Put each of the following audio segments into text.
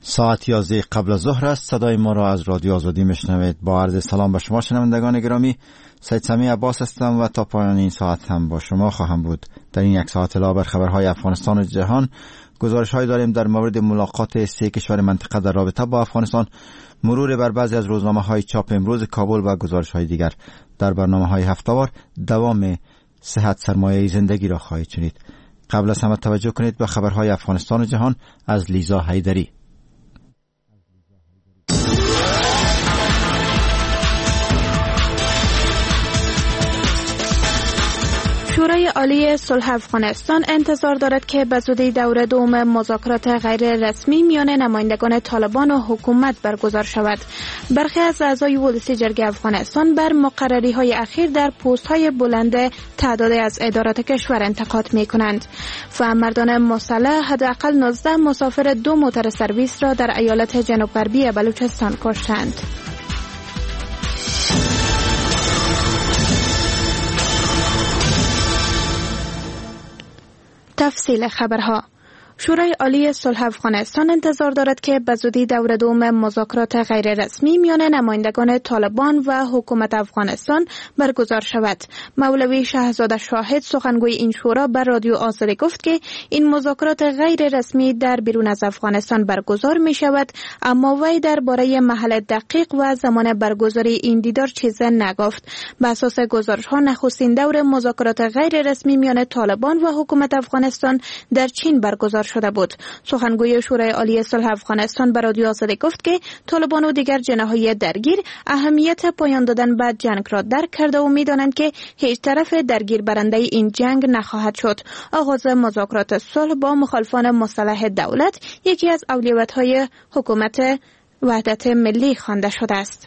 ساعت 11 قبل از ظهر است. صدای ما را از رادیو آزادی میشنوید. با عرض سلام به شما شنوندگان گرامی، سید سمی عباس هستم و تا پایان این ساعت هم با شما خواهم بود. در این یک ساعت علاوه بر خبرهای افغانستان و جهان، گزارش‌هایی داریم در مورد ملاقات سه کشور منطقه در رابطه با افغانستان، مرور بر بعضی از روزنامه‌های چاپ امروز کابل و گزارش‌های دیگر. در برنامه‌های هفته‌وار دوام صحت سرمایه زندگی را خواهید شنید. قبل از همه توجه کنید به خبرهای افغانستان و جهان از لیزا حیدری. شورای عالی صلح افغانستان انتظار دارد که به زودی دور دوم مذاکرات غیر رسمی میان نمایندگان طالبان و حکومت برگزار شود. برخی از اعضای ولسی جرگه افغانستان بر مقرری‌های اخیر در پست‌های بلند تعدادی از ادارات کشور انتقاد می‌کنند. فهمانداران مسلح حداقل 19 مسافر 2 موتر سرویس را در ایالت جنوب غربی بلوچستان کشتند. تفصیل خبرها. شورای عالی صلح افغانستان انتظار دارد که به زودی دور دوم مذاکرات غیر رسمی میان نمایندگان طالبان و حکومت افغانستان برگزار شود. مولوی شهزاده شاهد سخنگوی این شورا بر رادیو آزادی گفت که این مذاکرات غیر رسمی در بیرون از افغانستان برگزار می شود، اما وی درباره محل دقیق و زمان برگزاری این دیدار چیزی نگفت. بر اساس گزارش‌ها نخستین دور مذاکرات غیر رسمی میان طالبان و حکومت افغانستان در چین برگزار شده بود. سخنگوی شورای عالی صلح افغانستان به رادیو آزادی گفت که طالبان و دیگر جناح‌های درگیر اهمیت پایان دادن به جنگ را درک کرده و می‌دانند که هیچ طرف درگیر برنده این جنگ نخواهد شد. آغاز مذاکرات صلح با مخالفان مسلح دولت یکی از اولویت‌های حکومت وحدت ملی خوانده شده است.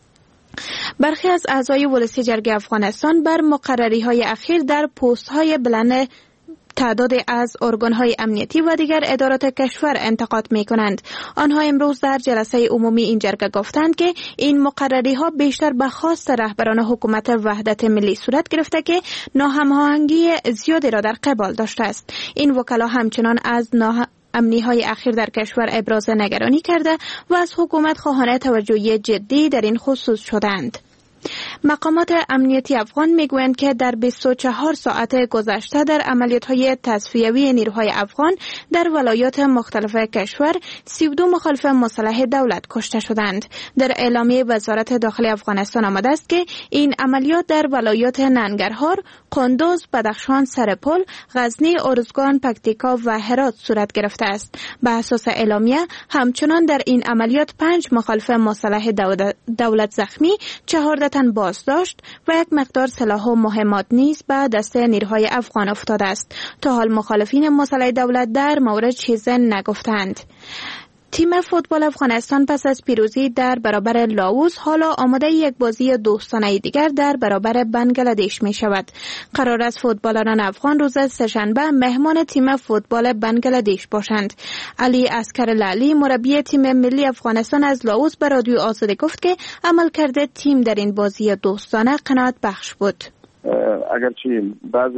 برخی از اعضای ولسی جرگه افغانستان بر مقرری‌های اخیر در پست‌های بلند تعدادی از ارگان‌های امنیتی و دیگر ادارات کشور انتقاد می‌کنند. آنها امروز در جلسه عمومی این جرگه گفتند که این مقرری‌ها بیشتر به خواست رهبران حکومت وحدت ملی صورت گرفته که ناهماهنگی زیادی را در قبال داشته است. این وکلا همچنان از امنی‌های اخیر در کشور ابراز نگرانی کرده و از حکومت خواهان توجهی جدی در این خصوص شدند. مقامات امنیتی افغان میگویند که در 24 ساعت گذشته در عملیات‌های تصفیوی نیروهای افغان در ولایات مختلف کشور 32 مخالف مسلح دولت کشته شدند. در اعلامیه وزارت داخلی افغانستان آمده است که این عملیات در ولایات ننگرهار، قندوز، بدخشان، سرپل، غزنی، ارزگان، پکتیکا و هرات صورت گرفته است. به اساس اعلامیه همچنان در این عملیات 5 مخالف مسلح دولت زخمی، 14 تن بازداشت و یک مقدار سلاح و مهمات نیز به دست نیروهای افغان افتاده است. تا حال مخالفین مسلح دولت در مورد چیزی نگفتند. تیم فوتبال افغانستان پس از پیروزی در برابر لاوس حالا آماده یک بازی دوستانه دیگر در برابر بنگلادش می شود. قرار است فوتبالران افغان روز سه‌شنبه مهمان تیم فوتبال بنگلادش باشند. علی عسکرلالی مربی تیم ملی افغانستان از لاوس به رادیو آزادی گفت که عملکرد تیم در این بازی دوستانه قناعت بخش بود. اگرچه بعض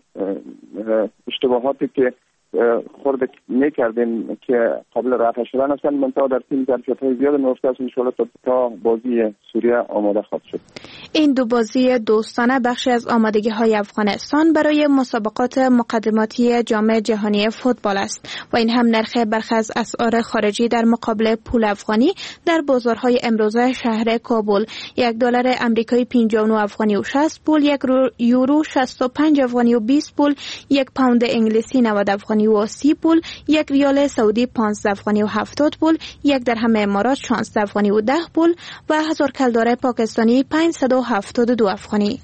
اشتباهاتی که خورده میکردیم که قابل رفع شدن هستند، منتها در تیم ظرفیت‌های زیاد نهفته است. انشاءالله تا بازی سوریه آماده خواهد شد. این دو بازی دوستانه بخشی از آمادگی‌های افغانستان برای مسابقات مقدماتی جام جهانی فوتبال است و این هم نرخ برخی از اسعار خارجی در مقابل پول افغانی در بازارهای امروزه شهر کابل: $1 آمریکایی 59 افغانی و 60 پول، €1 65 افغانی و 20 پول، یک پوند انگلیسی 90 افغانی و 30 پول، یک ریال سعودی 15 افغانی و 70 پول، یک درهم امارات 16 افغانی و 10 پول و 1000 کلدار پاکستانی 572 افغانی.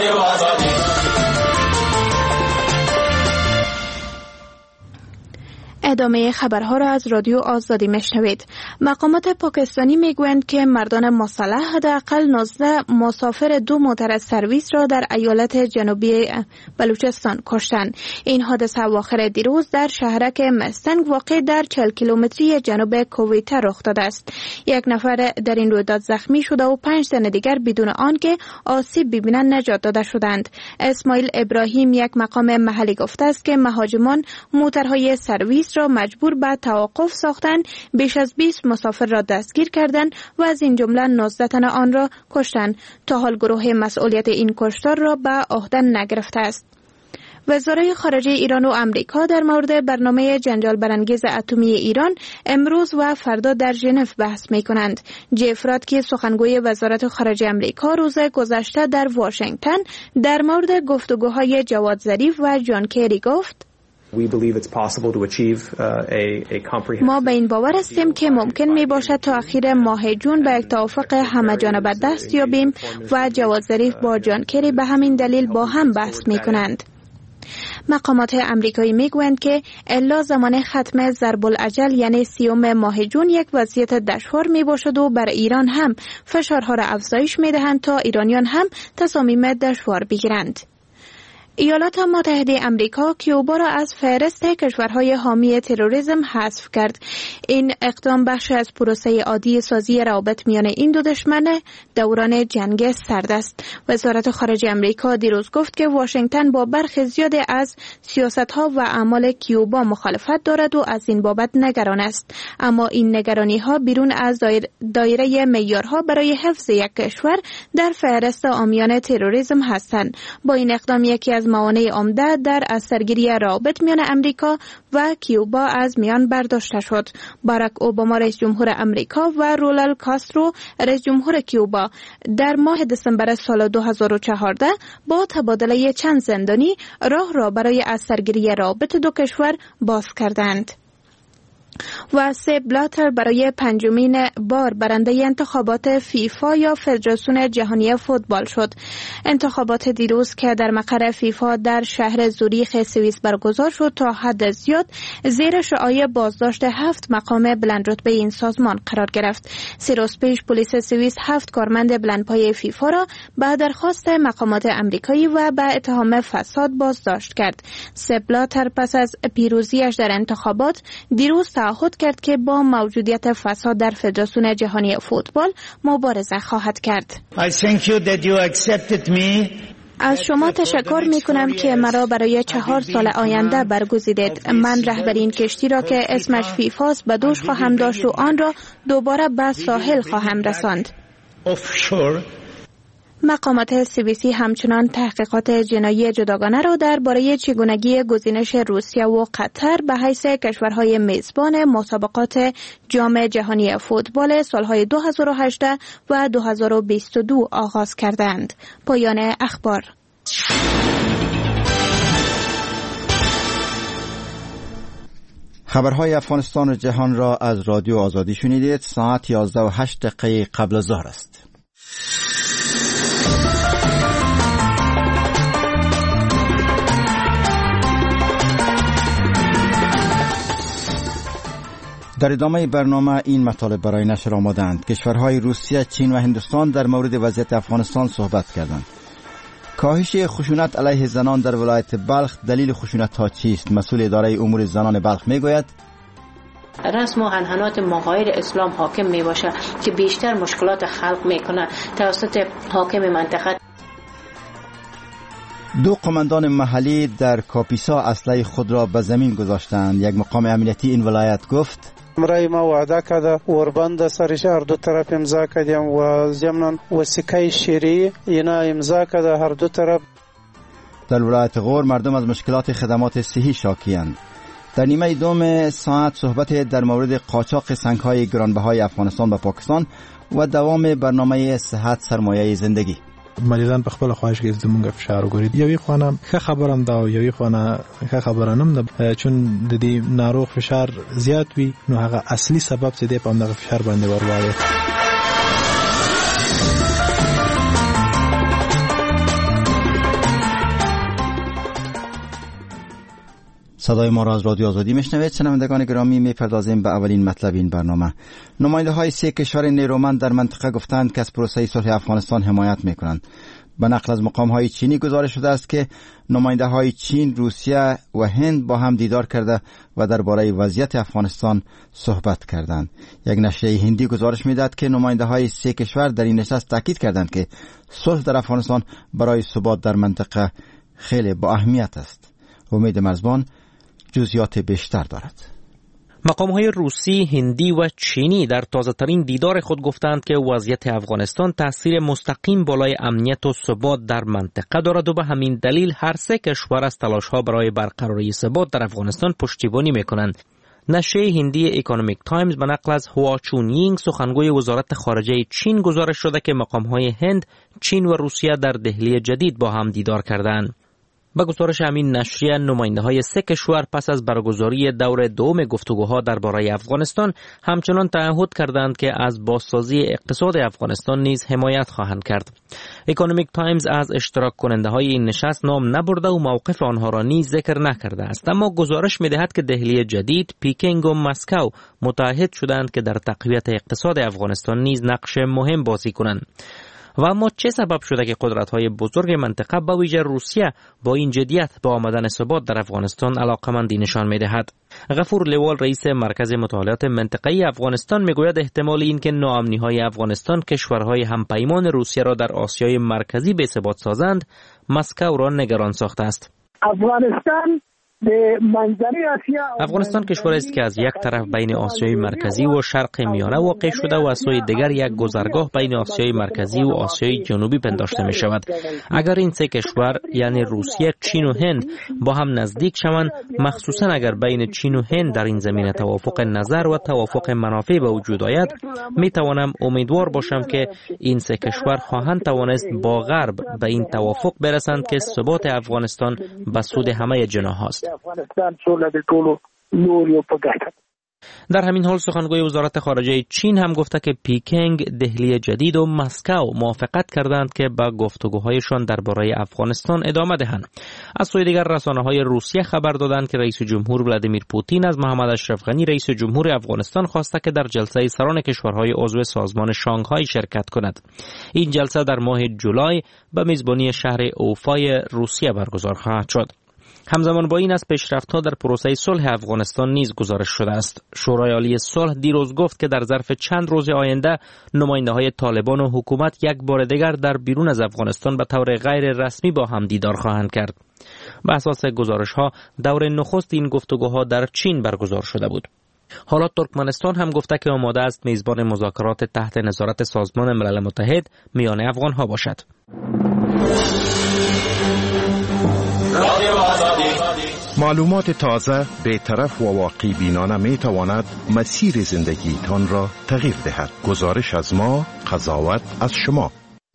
ادامه خبرها را از رادیو آزادی میشنوید. مقامات پاکستانی میگویند که مردان مسلح حداقل 19 مسافر 2 موتر سرویس را در ایالت جنوبی بلوچستان کشتند. این حادثه اواخر دیروز در شهرک مستنگ واقع در 40 کیلومتری جنوب کویت رخ داده است. یک نفر در این رویداد زخمی شده و 5 تن دیگر بدون آنکه آسیب ببینند نجات داده شدند. اسماعیل ابراهیم یک مقام محلی گفته است که مهاجمان موترهای سرویس فرودرست را مجبور به توقف ساختند، بیش از 20 مسافر را دستگیر کردند و از این جمله 19 تن آن را کشتند. تا حال گروه مسئولیت این کشتار را به عهده نگرفته است. وزرای خارجه ایران و امریکا در مورد برنامه جنجال برانگیز اتمی ایران امروز و فردا در ژنو بحث می کنند. جف راتکی سخنگوی وزارت خارجه امریکا روز گذشته در واشنگتن در مورد گفتگوهای جواد ظریف و جان کری گفت: ما به این باور هستیم که ممکن می باشد تا اخیر ماه جون به یک توافق همه جانبه دست یابیم و جواد ظریف با جان کری به همین دلیل با هم بحث می کنند. مقامات امریکایی میگویند که الا زمان ختم ضرب الاجل یعنی 30 ماه جون یک وضعیت دشوار می باشد و بر ایران هم فشارها را افزایش می دهند تا ایرانیان هم تصامیم دشوار بگیرند. ایالات متحده امریکا کیوبا را از فهرست کشورهای حامی تروریسم حذف کرد. این اقدام بخش از پروسه عادی سازی روابط میان این دو دشمن دوران جنگ سرد است. وزارت خارجه امریکا دیروز گفت که واشنگتن با برخی زیاد از سیاست‌ها و اعمال کیوبا مخالفت دارد و از این بابت نگران است. اما این نگرانی‌ها بیرون از دایره معیارها برای حفظ یک کشور در فهرست عامیان تروریسم هستند. با این اقدام یکی از موانع عمده در اثرگیری روابط میان امریکا و کیوبا از میان برداشته شد. باراک اوباما رئیس جمهور امریکا و رولال کاسترو رئیس جمهور کیوبا در ماه دسامبر سال 2014 با تبادله چند زندانی راه را برای اثرگیری روابط دو کشور باز کردند. و سپ بلاتر برای 5مین بار برنده انتخابات فیفا یا فدراسیون جهانی فوتبال شد. انتخابات دیروز که در مقر فیفا در شهر زوریخ سوئیس برگزار شد تا حد زیاد زیر شعاع بازداشت 7 مقام بلندرتبه این سازمان قرار گرفت. 3 روز پیش پلیس سوئیس 7 کارمند بلندپایه فیفا را به درخواست مقامات امریکایی و به اتهام فساد بازداشت کرد. سپ بلاتر پس از پیروزیش در انتخابات دیروز تعهد کرد که با موجودیت فساد در فدراسیون جهانی فوتبال مبارزه خواهد کرد. از شما تشکر می کنم که مرا برای 4 سال آینده برگزیدید. من رهبری این کشتی را که اسمش فیفاست به دوش خواهم داشت و آن را دوباره به ساحل خواهم رساند. مقامات سوئیسی همچنان تحقیقات جنایی جداگانه را درباره چگونگی گزینش روسیه و قطر به حیث کشورهای میزبان مسابقات جام جهانی فوتبال سالهای 2018 و 2022 آغاز کردند. پایان اخبار. خبرهای افغانستان و جهان را از رادیو آزادی شنیدید. ساعت 11:08 قبل از ظهر است. در ادامه برنامه این مطالب برای نشر آمدند. کشورهای روسیه، چین و هندوستان در مورد وضعیت افغانستان صحبت کردند. کاهش خشونت علیه زنان در ولایت بلخ، دلیل خشونت ها چیست؟ مسئول اداره امور زنان بلخ میگوید رسم و عنعنات مغایر اسلام حاکم می باشه که بیشتر مشکلات خلق میکنه توسط حاکم منطقه. 2 قماندان محلی در کاپیسا اسلحه خود را به زمین گذاشتند. یک مقام امنیتی این ولایت گفت امرای ما وعده کرده وربند سرش هر دو طرف امضا کردیم و ضمن وثیقه شرعی اینا امضا کرده هر دو طرف. در ولایت غور مردم از مشکلات خدمات صحی شاکی‌اند. در نیمه دوم ساعت صحبت در مورد قاچاق سنگ‌های گرانبهای افغانستان به پاکستان و دوام برنامه صحت سرمایه زندگی. مریضان په خپل خواهش کې زمونږ فشار وګوري. یوې خوانه ښه خبرم دا او یوې خوانه ښه خبره نم ده، چون د دې ناروغ فشار زیات وي نو هغه اصلي سبب چې دی په همدغه فشار باندې ورواړي. صدای ما را از رادیو آزادی میشنوید. شنوندگان گرامی، میپردازیم به اولین مطلب این برنامه. نماینده های 3 کشور نیرومند در منطقه گفتند که از پروسه صلح افغانستان حمایت میکنند. به نقل از مقام های چینی گزارش شده است که نماینده های چین، روسیه و هند با هم دیدار کرده و درباره وضعیت افغانستان صحبت کردند. یک نشریه هندی گزارش میداد که نماینده های 3 کشور در این نشست تاکید کردند که صلح در افغانستان برای ثبات در منطقه خیلی با اهمیت است. امید مرزبان جزئیات بیشتر دارد. مقام‌های روسی، هندی و چینی در تازه‌ترین دیدار خود گفتند که وضعیت افغانستان تأثیر مستقیم بالای امنیت و ثبات در منطقه دارد و به همین دلیل هر سه کشور از تلاش‌ها برای برقراری ثبات در افغانستان پشتیبانی می‌کنند. نشریه هندی اکونومیک تایمز به نقل از هوا چونیینگ سخنگوی وزارت خارجه چین گزارش داده که مقام‌های هند، چین و روسیه در دهلی جدید با هم دیدار کردند. با گزارش همین نشریه، نماینده‌های سه کشور پس از برگزاری دور دوم گفتگوها درباره افغانستان همچنان تعهد کردند که از بازسازی اقتصاد افغانستان نیز حمایت خواهند کرد. اکونومیک تایمز از اشتراک کننده‌های این نشست نام نبرده و موقف آنها را نیز ذکر نکرده است، اما گزارش می‌دهد که دهلی جدید، پیکنگ و مسکو متعهد شدند که در تقویت اقتصاد افغانستان نیز نقش مهم بازی کنند. و اما چه سبب شده که قدرت‌های بزرگ منطقه به ویژه روسیه با این جدیت به آمدن ثبات در افغانستان علاقه‌مندی نشان می‌دهد؟ غفور لیوال رئیس مرکز مطالعات منطقه‌ای افغانستان میگوید احتمال این که ناامنی‌های افغانستان کشورهای همپیمان روسیه را در آسیای مرکزی بی‌ثبات سازند، مسکو را نگران ساخته است. افغانستان کشوری است که از یک طرف بین آسیای مرکزی و شرق میانه واقع شده و از سوی دیگر یک گذرگاه بین آسیای مرکزی و آسیای جنوبی پنداشته می شود. اگر این سه کشور یعنی روسیه، چین و هند با هم نزدیک شوند، مخصوصا اگر بین چین و هند در این زمینه توافق نظر و توافق منافع به وجود آید، می توانم امیدوار باشم که این سه کشور خواهند توانست با غرب به این توافق برسند که ثبات افغانستان به سود همه جناح است. در همین حال سخنگوی وزارت خارجه چین هم گفته که پیکنگ، دهلی جدید و مسکو موافقت کردند که به گفتگوهایشان درباره افغانستان ادامه دهند. از سوی دیگر رسانه‌های روسیه خبر دادند که رئیس جمهور ولادیمیر پوتین از محمد اشرف غنی رئیس جمهور افغانستان خواسته که در جلسه سران کشورهای عضو سازمان شانگهای شرکت کند. این جلسه در ماه جولای به میزبانی شهر اوفای روسیه برگزار خواهد شد. همزمان با این از پیشرفت‌ها در پروسه صلح افغانستان نیز گزارش شده است. شورای عالی صلح دیروز گفت که در ظرف چند روز آینده نماینده‌های طالبان و حکومت یک بار دیگر در بیرون از افغانستان به طور غیر رسمی با هم دیدار خواهند کرد. به اساس گزارش‌ها دور نخست این گفتگوها در چین برگزار شده بود. حالا ترکمنستان هم گفته که آماده است میزبان مذاکرات تحت نظارت سازمان ملل متحد میان افغان‌ها باشد. معلومات تازه، بی‌طرف و واقع بینانه می تواند مسیر زندگیتان را تغییر دهد. گزارش از ما، قضاوت از شما.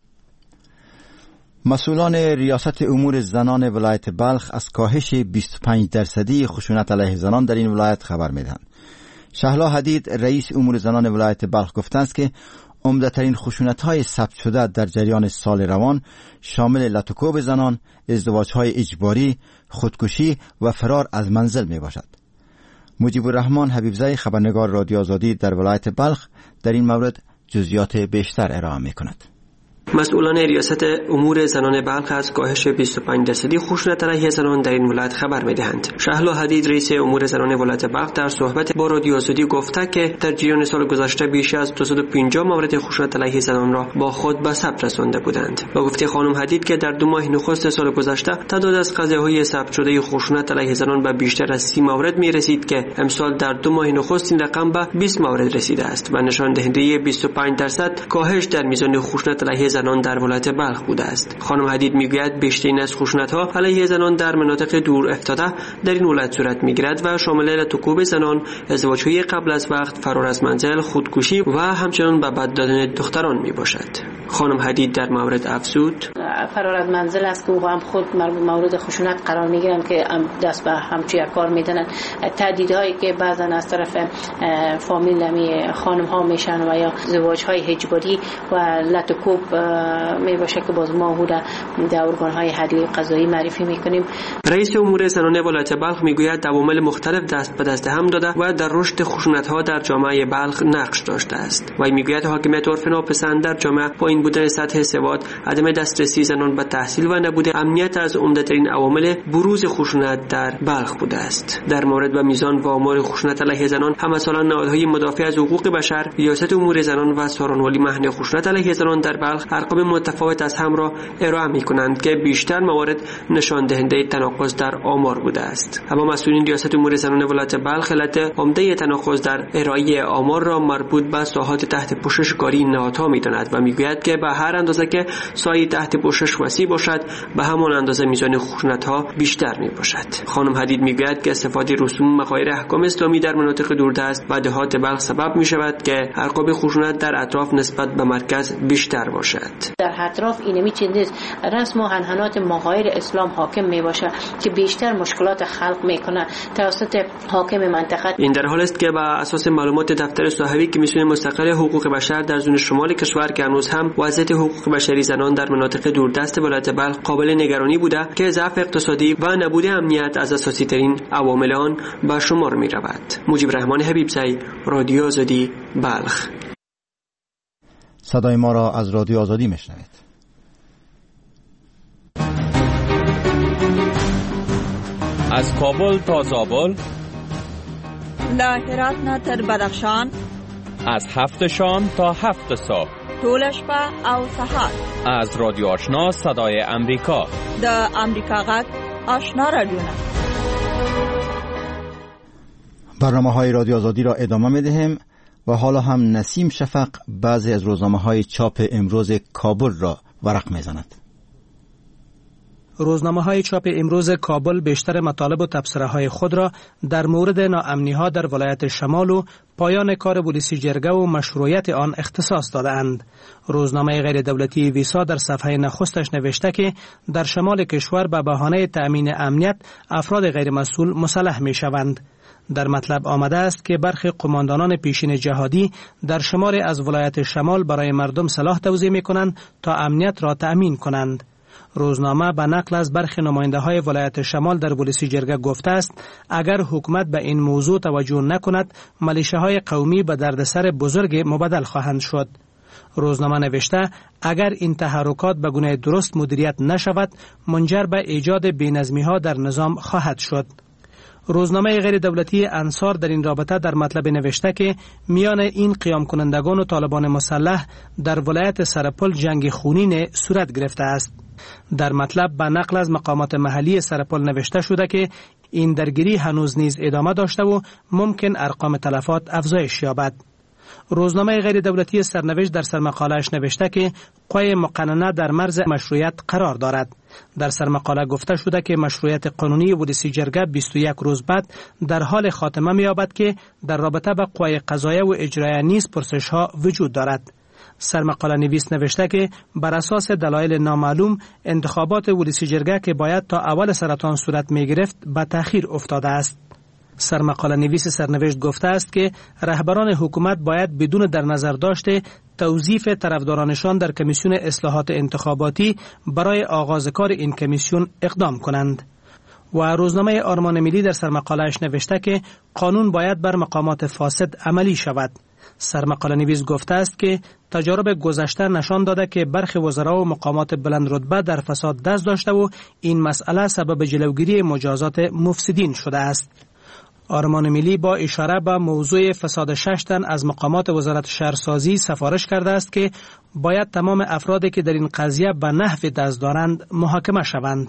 مسئولان ریاست امور زنان ولایت بلخ از کاهش 25% خشونت علیه زنان در این ولایت خبر می‌دهند. شهلا حدید رئیس امور زنان ولایت بلخ گفته است که عمده‌ترین خشونت‌های ثبت شده در جریان سال روان شامل لطوکوب زنان، ازدواج‌های اجباری، خودکشی و فرار از منزل میباشد. مجیب الرحمن حبیبزی خبرنگار رادیو آزادی در ولایت بلخ در این مورد جزئیات بیشتر ارائه می‌کند. مسئولان ریاست امور زنان بلخ از کاهش 25% خشونت علیه زنان در این ولایت خبر می‌دهند. شهلا حدید رئیس امور زنان ولایت بلخ در صحبت با رادیو آزادی گفته که در جریان سال گذشته بیش از 250 مورد خشونت علیه زنان را با خود به ثبت رسانده بودند. با گفته خانم حدید که در 2 ماه نخست سال گذشته تعداد از قضیه‌های ثبت شده خشونت علیه زنان به بیشتر از 30 مورد می‌رسید که امسال در 2 ماه نخست این رقم به 20 مورد رسیده است و نشان دهنده 25% کاهش در میزان خشونت علیه زنان در ولایت بلخ بوده است. خانم حدید میگوید بیشترین از خشونت‌ها علیه زنان در مناطق دور افتاده در این ولایت صورت میگیرد و شامل لطوکوب زنان، ازدواج‌های قبل از وقت، فرار از منزل، خودکشی و همچنین به بد دادن دختران میباشد. خانم حدید در مورد افزود: فرار از منزل است که او هم خود مورد خشونت قرار میگیرن که دست به همچی کار میدنن. تهدیدهایی که بعضا از طرف فامیل نمی خانم ها میشن و یا ازدواج‌های اجباری و لطوکوب میباشه که باز ما او در ارگان‌های عدلی قضایی معرفی میکنیم. رئیس امور زنان ولایت بلخ میگوید عوامل مختلف دست به دست هم داده و در رشد خشونت‌ها در جامعه بلخ نقش داشته است. و میگوید حاکمیت عرف ناپسند در جامعه با پایین بودن سطح سواد، عدم دسترسی زنان به تحصیل و نبود امنیت از عمده‌ترین عوامل بروز خشونت در بلخ بوده است. در مورد به میزان و آمار خشونت علیه زنان همه سالا نهادهای مدافع از حقوق بشر، ریاست امور زنان و سارنوالی محل خشونت علیه زنان در بلخ ارقام متفاوت از هم را ارائه می‌کنند که بیشتر موارد نشان دهنده تناقض در آمار بوده است. اما مسئولین ریاست امور زنان ولایت بلخ علت عمده تناقض در ارائه آمار را مربوط به ساحات تحت پوشش کاری نهادها می‌داند و می‌گوید که به هر اندازه که سایه تحت پوشش وسیع باشد، به همان اندازه میزان خشونت‌ها بیشتر میباشد. خانم حدید میگوید که استفاده رسوم مغایر احکام اسلامی در مناطق دوردست و دهات بلخ سبب میشود که ارقام خشونت در اطراف نسبت به مرکز بیشتر باشد. در اطراف اینمی چیز رسم و عنعنات مغایر اسلام حاکم میباشد که بیشتر مشکلات خلق میکنه توسط حاکم منطقه. این در حال است که بر اساس معلومات دفتر صاحبی کمیسیون مستقل حقوق بشر در زون شمال کشور که هنوز هم وضعیت حقوق بشری زنان در مناطق دوردست ولایت بلخ قابل نگرانی بوده که ضعف اقتصادی و نبود امنیت از اساسی ترین عوامل آن به شمار می رود. مجیب رحمان حبیبزی، رادیو آزادی، بلخ. صدای ما را از رادیو آزادی میشنوید. از کابل تا زابل، له هرات نه تر بدخشان، از 7 شام تا 7 صبح، ټول شپه او سهار. از رادیو آشنا صدای امریکا، د امریکا غږ آشنا رادیوونه. برنامه‌های رادیو آزادی را ادامه می‌دهیم و حالا هم نسیم شفق بعضی از روزنامه‌های چاپ امروز کابل را ورق می‌زند. روزنامه‌های چاپ امروز کابل بیشتر مطالب و تبصره‌های خود را در مورد ناامنی‌ها در ولایت شمال و پایان کار پلیسی جرگه و مشروعیت آن اختصاص داده‌اند. روزنامه غیر دولتی ویسا در صفحه نخستش نوشته که در شمال کشور به بهانه تأمین امنیت افراد غیر مسئول مسلح می‌شوند. در مطلب آمده است که برخی قماندانان پیشین جهادی در شمال از ولایت شمال برای مردم سلاح توزیع می‌کنند تا امنیت را تأمین کنند. روزنامه به نقل از برخی نماینده‌های ولایت شمال در پلیسی جرگه گفته است اگر حکومت به این موضوع توجه نکند ملیشه‌های قومی به دردسر بزرگ مبدل خواهند شد. روزنامه نوشته اگر این تحرکات به گونه درست مدیریت نشود منجر به ایجاد بی‌نظمی‌ها در نظام خواهد شد. روزنامه غیر دولتی انصار در این رابطه در مطلب نوشته که میان این قیام کنندگان و طالبان مسلح در ولایت سرپل جنگ خونین صورت گرفته است. در مطلب به نقل از مقامات محلی سرپل نوشته شده که این درگیری هنوز نیز ادامه داشته و ممکن ارقام تلفات افزایش یابد. روزنامه غیر دولتی سرنوشت در سرمقاله‌اش نوشته که قوه مقننه در مرز مشروعیت قرار دارد. در سرمقاله گفته شده که مشروعیت قانونی پلیسی جرگه 21 روز بعد در حال خاتمه می‌یابد که در رابطه با قوه قضاییه و اجراییه نیز پرسش‌ها وجود دارد. سرمقاله نویس نوشته که بر اساس دلایل نامعلوم انتخابات پلیسی جرگه که باید تا اول سرطان صورت می‌گرفت به تأخیر افتاده است. سرمقاله نویس سرنوشت گفته است که رهبران حکومت باید بدون در نظر داشته توظیف طرفدارانشان در کمیسیون اصلاحات انتخاباتی برای آغاز کار این کمیسیون اقدام کنند. و روزنامه آرمان ملی در سرمقاله‌اش نوشته که قانون باید بر مقامات فاسد عملی شود. سرمقاله نویس گفته است که تجارب گذشته نشان داده که برخی وزرا و مقامات بلند رتبه در فساد دست داشته و این مسئله سبب جلوگیری مجازات مفسدین شده است. آرمان ملی با اشاره به موضوع فساد 6 تن از مقامات وزارت شهرسازی سفارش کرده است که باید تمام افرادی که در این قضیه به نحو دست دارند محاکمه شوند.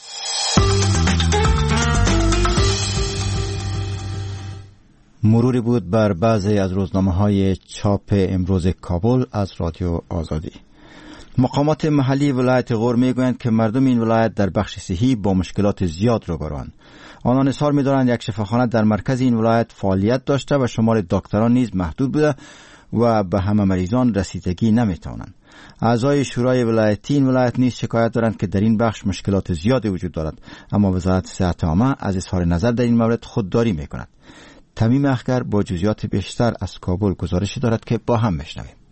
مروری بود بر بعضی از روزنامه‌های چاپ امروز کابل از رادیو آزادی. مقامات محلی ولایت غور میگویند که مردم این ولایت در بخش صحی با مشکلات زیاد روبروند. آنان اظهار می‌دارند یک شفاخانه در مرکز این ولایت فعالیت داشته و شمار دکتران نیز محدود بوده و به همه مریضان رسیدگی نمی‌توانند. اعضای شورای ولایتی این ولایت نیز شکایت دارند که در این بخش مشکلات زیادی وجود دارد، اما وزارت صحت عامه از اظهار نظر در این مورد خودداری می‌کند. تمیم اخگر با جزئیات بیشتر از کابل گزارشی دارد که با هم بشنویم.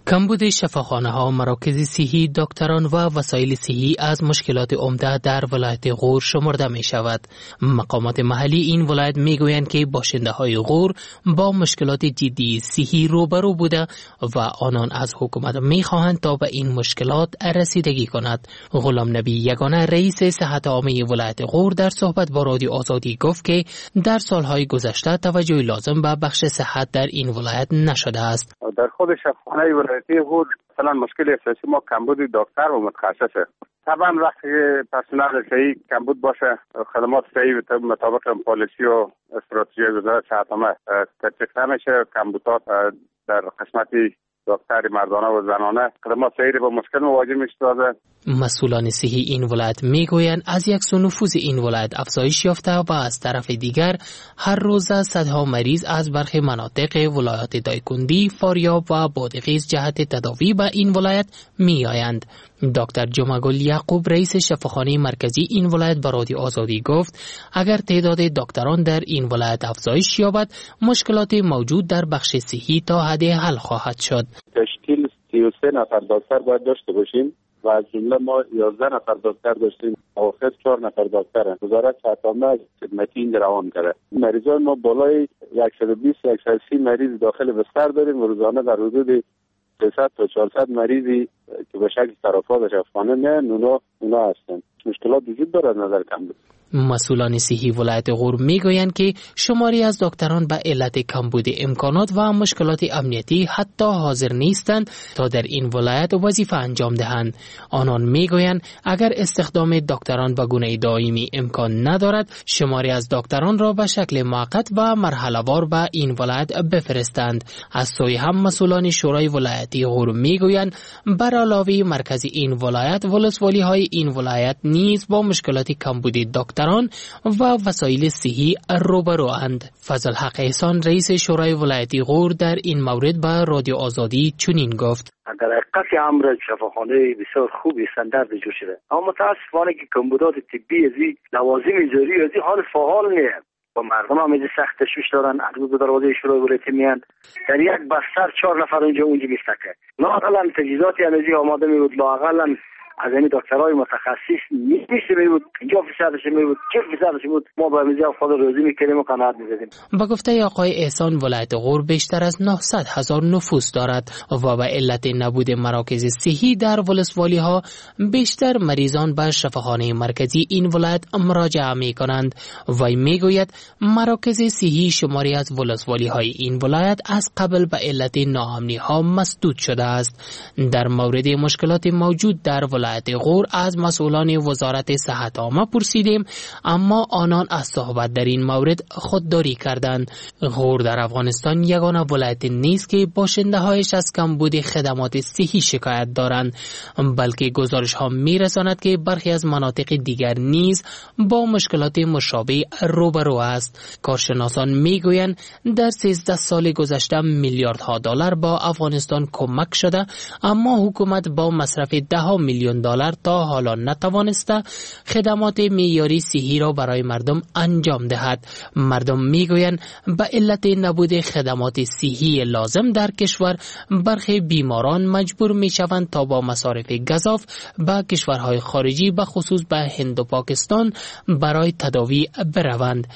کمبود شفاخانه‌ها، مراکز صحی، دکتران و وسایل صحی از مشکلات عمده در ولایت غور شمرده می شود. مقامات محلی این ولایت می گویند که باشنده‌های غور با مشکلات جدی صحی روبرو بوده و آنان از حکومت می خواهند تا به این مشکلات رسیدگی کند. غلام نبی یگانه رئیس صحت عامه ولایت غور در صحبت با رادیو آزادی گفت که در سالهای گذشته توجه لازم به بخش صحت در این ولایت نشده است. در خود شفاخانه ولایتی غور مثلا مشکل اساسی ما کمبود دکتر و متخصصه. طبعا وقتی پرسنل صحی کمبود باشه، خدمات صحی مطابق پالیسی و استراتژی وزارت صحت عامه تطبیق نمیشه، کمبودات در قسمتی دکتر مردانه و زنانه خدمات صحی با مشکل مواجه می‌شود. مسئولان صحی این ولایت میگویند از یک سو نفوذ این ولایت افزایش یافته و از طرف دیگر هر روز صدها مریض از برخی مناطق ولایات دایکندی، فاریاب و بادغیس جهت تداوی به این ولایت میآیند. دکتر جمعگل یعقوب رئیس شفاخانه مرکزی این ولایت به رادیو آزادی گفت اگر تعداد دکتران در این ولایت افزایش یابد مشکلات موجود در بخش صحی تا حد حل خواهد شد. تشکیل 33 نفر دکتر باید داشته باشیم و از جمله ما 11 نفر دکتر داشتیم، آخر 4 نفر دکتر. وزارت صحت عامه خدمتی این روان کرده. مریضان ما بالای 120 130 مریض داخل بستر داریم و روزانه در حدود 300 تا 400 مریضی که به شکل ترافات شفاخانه میان اونا هستند. مشکلات وجود دارد نظر کمبود. مسئولان صحی ولایت غور میگویند که شماری از دکتران به علت کمبود امکانات و مشکلات امنیتی حتی حاضر نیستند تا در این ولایت وظیفه انجام دهند. آنان میگویند اگر استخدام دکتران به گونه دائمی امکان ندارد، شماری از دکتران را به شکل موقت و مرحله‌وار به این ولایت بفرستند. از سوی هم مسئولان شورای ولایتی غور میگویند بر علاوه مرکز این ولایت، ولسوالی‌های این ولایت نیز با مشکلات کمبود دکتران و وسایل صحی روبروند. فضل حق احسان رئیس شورای ولایتی غور در این مورد به رادیو آزادی چنین گفت: در حقیقت امر شفاخانه بسیار خوبی استاندارد جور شده، اما متاسفانه که کمبودات طبی از لوازم ضروری از حال فعال نیست و مردم هم سخت تشویش دارن. از به دروازه شورای ولایتی میان در یک بستر 4 نفر اونجا میستکه. لااقل تجهیزاتی انرژی آماده میبود، لااقل از این دکترای متخصص نیست میبود، 50% میبود، 40% بود. ما با میزه خود روزی میکنیم و قناعت میزدیم. با گفته آقای احسان ولایت غور بیشتر از 900,000 نفوس دارد و به علت نبود مراکز صحی در ولسوالی ها بیشتر مریضان به شفاخانه مرکزی این ولایت مراجعه میکنند. وی میگوید مراکز صحی شماری از ولسوالی های این ولایت از قبل به علت ناامنی ها مسدود شده است. در مورد مشکلات موجود در ولایت غور از مسئولان وزارت صحت عامه پرسیدیم، اما آنان از صحبت در این مورد خودداری کردند. غور در افغانستان یگانه ولایت نیست که باشنده هایش از کمبود خدمات صحی شکایت دارند، بلکه گزارش ها می رساند که برخی از مناطق دیگر نیز با مشکلات مشابه روبرو است. کارشناسان می گویند در 13 سال گذشته میلیاردها دلار با افغانستان کمک شده، اما حکومت با مصرف 10 میلیون دلار تا حالا نتوانسته خدمات معیاری صحی را برای مردم انجام دهد. مردم میگویند به علت نبود خدمات صحی لازم در کشور برخی بیماران مجبور میشوند تا با مصارف گزاف به کشورهای خارجی به خصوص به هند و پاکستان برای تداوی بروند.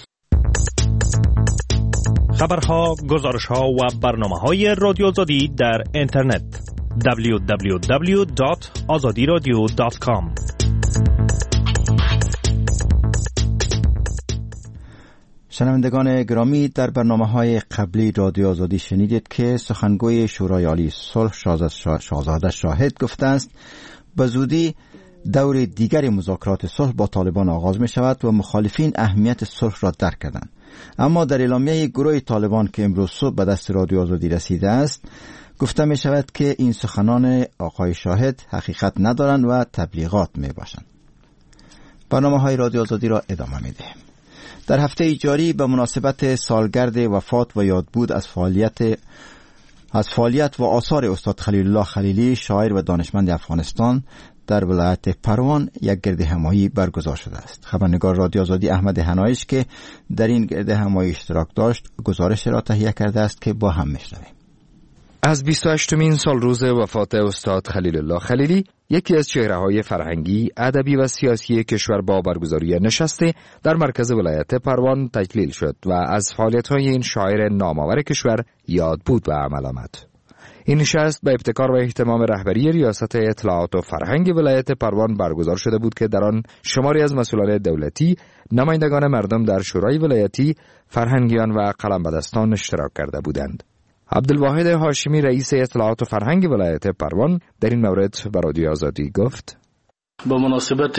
خبرها، گزارشها و برنامه‌های رادیو آزادی در اینترنت www.azadiradio.com. شنوندگان گرامی، در برنامه‌های قبلی رادیو آزادی شنیدید که سخنگوی شورای عالی صلح شاهزاده شاهد گفته است به زودی دور دیگر مذاکرات صلح با طالبان آغاز می شود و مخالفین اهمیت صلح را درک کردند. اما در اعلامیه گروه طالبان که امروز صبح به دست رادیو آزادی رسیده است گفته می شود که این سخنان آقای شاهد حقیقت ندارند و تبلیغات می باشند. برنامه های رادیو آزادی را ادامه می دهیم. در هفته جاری به مناسبت سالگرد وفات و یادبود از فعالیت و آثار استاد خلیل الله خلیلی، شاعر و دانشمند افغانستان، در ولایت پروان یک گرد همایی برگزار شده است. خبرنگار رادیو آزادی احمد حنایش که در این گرد همایی اشتراک داشت گزارش را تهیه کرده است که با هم میشنویم. از 28مین سال روز وفات استاد خلیل الله خلیلی، یکی از چهره‌های فرهنگی، ادبی و سیاسی کشور با برگزاری نشستی در مرکز ولایت پروان تجلیل شد و از فعالیت‌های این شاعر نامآور کشور یاد بود و عمل آمد. این نشست به ابتکار و اهتمام رهبری ریاست اطلاعات و فرهنگ ولایت پروان برگزار شده بود که در آن شماری از مسئولان دولتی، نمایندگان مردم در شورای ولایتی، فرهنگیان و قلمبدستان اشتراک کرده بودند. عبدالواحد هاشمی رئیس اطلاعات و فرهنگ ولایت پروان در این مورد به رادیو آزادی گفت: با مناسبت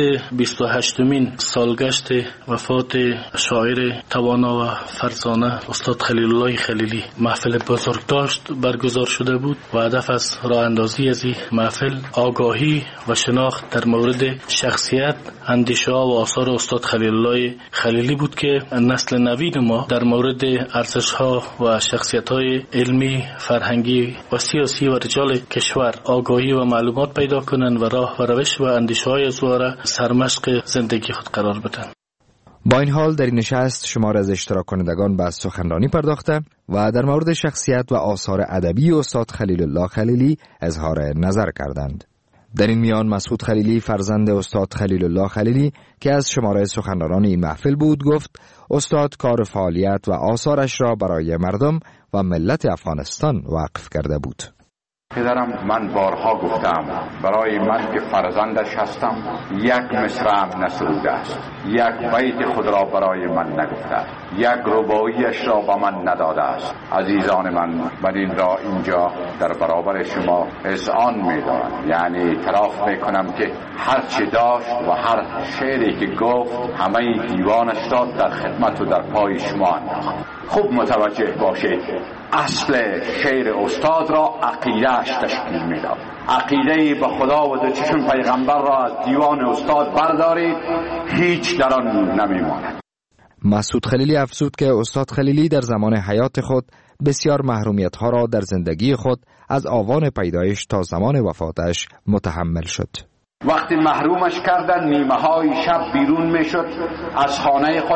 28مین سالگشت وفات شاعر توانا و فرزانه استاد خلیل الله خلیلی محفل بزرگداشت برگزار شده بود و هدف از راه اندازی از این محفل آگاهی و شناخت در مورد شخصیت، اندیشه ها و آثار استاد خلیل الله خلیلی بود که نسل نوین ما در مورد ارزش ها و شخصیت های علمی، فرهنگی و سیاسی و رجال کشور آگاهی و معلومات پیدا کنند و راه و روش و اندیشه های زواره سرمشق زندگی خود قرار بدن. با این حال در این نشست شمار از اشتراک کنندگان به سخنرانی پرداخته و در مورد شخصیت و آثار ادبی استاد خلیل الله خلیلی اظهار نظر کردند. در این میان مسعود خلیلی فرزند استاد خلیل الله خلیلی که از شماره سخنرانان این محفل بود گفت استاد کار فعالیت و آثارش را برای مردم و ملت افغانستان وقف کرده بود. پدرم من بارها گفتم برای من که فرزندش هستم یک مصرع نسروده است، یک بیت خود را برای من نگفته، یک رباعیش را به من نداده است. عزیزان من این را اینجا در برابر شما اذعان می‌دارم، یعنی اعتراف میکنم که هر چی داشت و هر شعری که گفت همه دیوانش را در خدمت و در پای شما انداخت. خوب متوجه باشید، اصل شعر استاد را عقیده‌اش تشکیل میداد. عقیده به خدا و دو چشم پیغمبر را از دیوان استاد بردارید، هیچ در آن نمیماند. مسعود خلیلی افزود که استاد خلیلی در زمان حیات خود بسیار محرومیت‌ها را در زندگی خود از آوان پیدایش تا زمان وفاتش متحمل شد. وقتی محرومش کردن نیمه های شب بیرون می شد، از خانه خود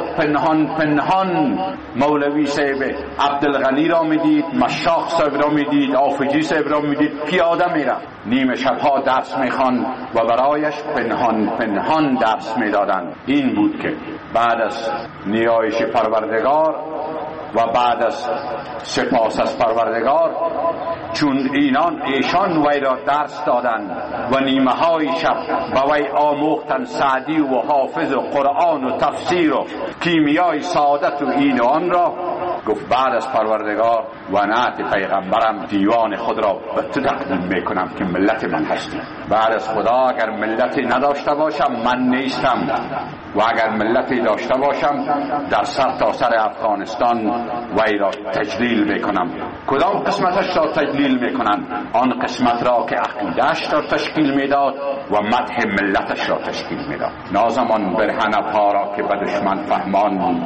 پنهان مولوی صاحب عبدالغنی را می دید، مشاق صاحب را می دید، آفجی صاحب را می دید، پیاده می رفت، نیمه شبها درس می خوان و برایش پنهان درس می دادن. این بود که بعد از نیایش پروردگار و بعد از سپاس از پروردگار، چون ایشان وی را درس دادند و نیمه های شب با وی آموختن سعدی و حافظ و قرآن و تفسیر و کیمیای سعادت و این و آن را، گفت بعد از پروردگار و نعت پیغمبرم دیوان خود را به تو تقدیم میکنم که ملت من هستی. بعد از خدا اگر ملتی نداشته باشم من نیستم و اگر ملتی داشته باشم در سر تا سر افغانستان وی را تجلیل میکنم. کدام قسمتش را تجلیل میکنن؟ آن قسمت را که عقیدهش را تشکیل میداد و مدح ملتش را تشکیل میداد. نازمان برهنه پا را که به دشمن فهمان،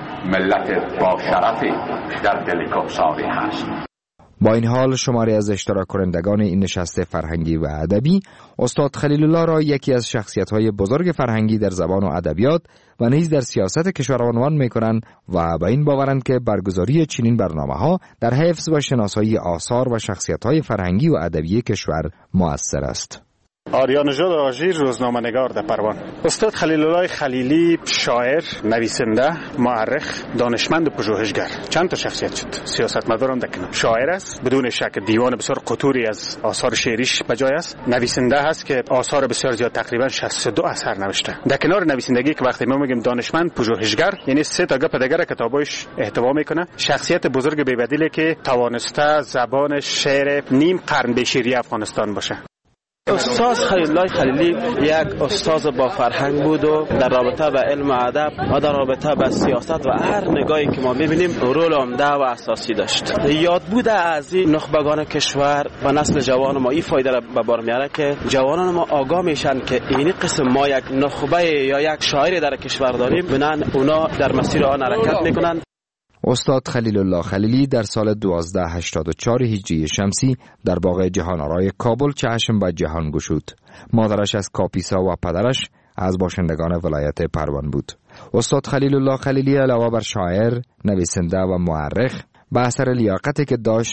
ملت با شرفی در دل کوثاری هست. با این حال شماری از اشتراک کنندگان این نشست فرهنگی و ادبی استاد خلیل الله را یکی از شخصیت‌های بزرگ فرهنگی در زبان و ادبیات و نیز در سیاست کشور عنوان می‌کنند و به این باورند که برگزاری چنین برنامه‌ها در حفظ و شناسایی آثار و شخصیت‌های فرهنگی و ادبی کشور مؤثر است. آریانژاد آژیر، روزنامه‌نگار در پروان. استاد خلیل الله خلیلی شاعر، نویسنده، مورخ، دانشمند و پژوهشگر. چند تا شخصیت شد. سیاستمدار هم دکنه. شاعر است، بدون شک دیوان بسیار قطوری از آثار شعریش بجای است. نویسنده است که آثار بسیار زیاد، تقریبا 62 اثر نوشته. در کنار نویسندگی که وقتی ما میگیم دانشمند، پژوهشگر، یعنی سه تا گپ دیگر کتابایش احتوا میکنه. شخصیت بزرگ بی‌بدیلی که توانسته زبان شعر نیم قرن به شیری افغانستان باشه. استاد خلیل الله خلیلی یک استاد با فرهنگ بود و در رابطه به علم و ادب و در رابطه به سیاست و هر نگاهی که ما می‌بینیم رول عمده و اساسی داشت. یاد بوده از این نخبگان کشور و نسل جوان ما این فایده را به بار میاره که جوانان ما آگاه میشن که این قسم ما یک نخبه یا یک شاعری در کشور داریم، بنان اونا در مسیر آن حرکت میکنن. استاد خلیل الله خلیلی در سال 1284 هجری شمسی در باغ جهان آرای کابل چشم به جهان گشود. مادرش از کاپیسا و پدرش از باشندگان ولایت پروان بود. استاد خلیل الله خلیلی علاوه بر شاعر، نویسنده و مورخ، به اثر لیاقتی که داشت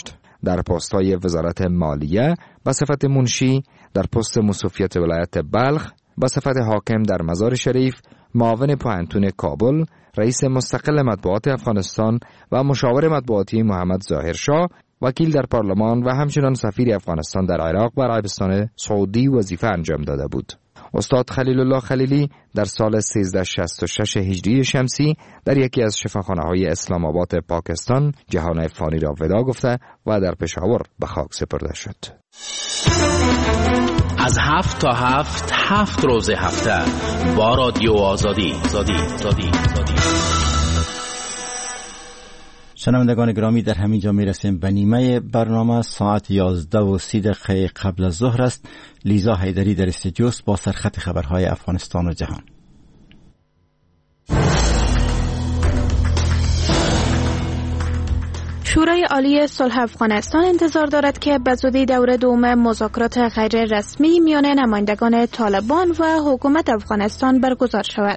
در پست‌های وزارت مالیه به صفت منشی، در پست مصوفیت ولایت بلخ به صفت حاکم در مزار شریف، معاون پوهنتون کابل، رئیس مستقل مطبوعات افغانستان و مشاور مطبوعاتی محمد ظاهرشاه، وکیل در پارلمان و همچنان سفیر افغانستان در عراق و عربستان سعودی وظیفه انجام داده بود. استاد خلیل الله خلیلی در سال 1366 هجری شمسی در یکی از شفاخانه‌های اسلام آباد پاکستان جهان فانی را ودا گفته و در پشاور به خاک سپرده شد. از 7 تا 7 روز هفته با رادیو آزادی. شنوندگان گرامی، در همین جا میرسیم به نیمه برنامه. ساعت 11:30 قبل از ظهر است. لیزا حیدری در استودیوست با سرخط خبرهای افغانستان و جهان. شورای عالی صلح افغانستان انتظار دارد که به زودی دور دوم مذاکرات غیر رسمی میان نمایندگان طالبان و حکومت افغانستان برگزار شود.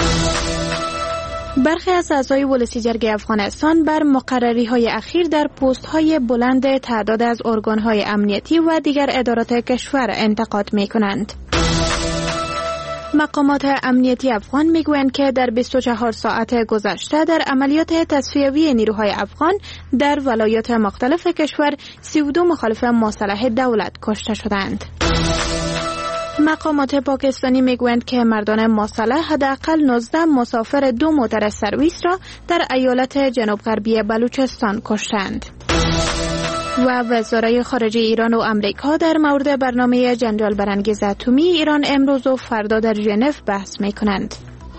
برخی از اعضای ولسی جرگه افغانستان بر مقرری‌های اخیر در پست‌های بلند تعداد از ارگان‌های امنیتی و دیگر ادارات کشور انتقاد می‌کنند. مقامات امنیتی افغان میگویند که در 24 ساعت گذشته در عملیات تصفیوی نیروهای افغان در ولایات مختلف کشور 32 مخالف مسلح دولت کشته شدند. مقامات پاکستانی میگویند که مردان مسلح حداقل 19 مسافر 2 موتر سرویس را در ایالت جنوب غربی بلوچستان کشتند. و وزرای خارجه ایران و امریکا در مورد برنامه جنجال برانگیز اتمی ایران امروز و فردا در ژنو بحث میکنند.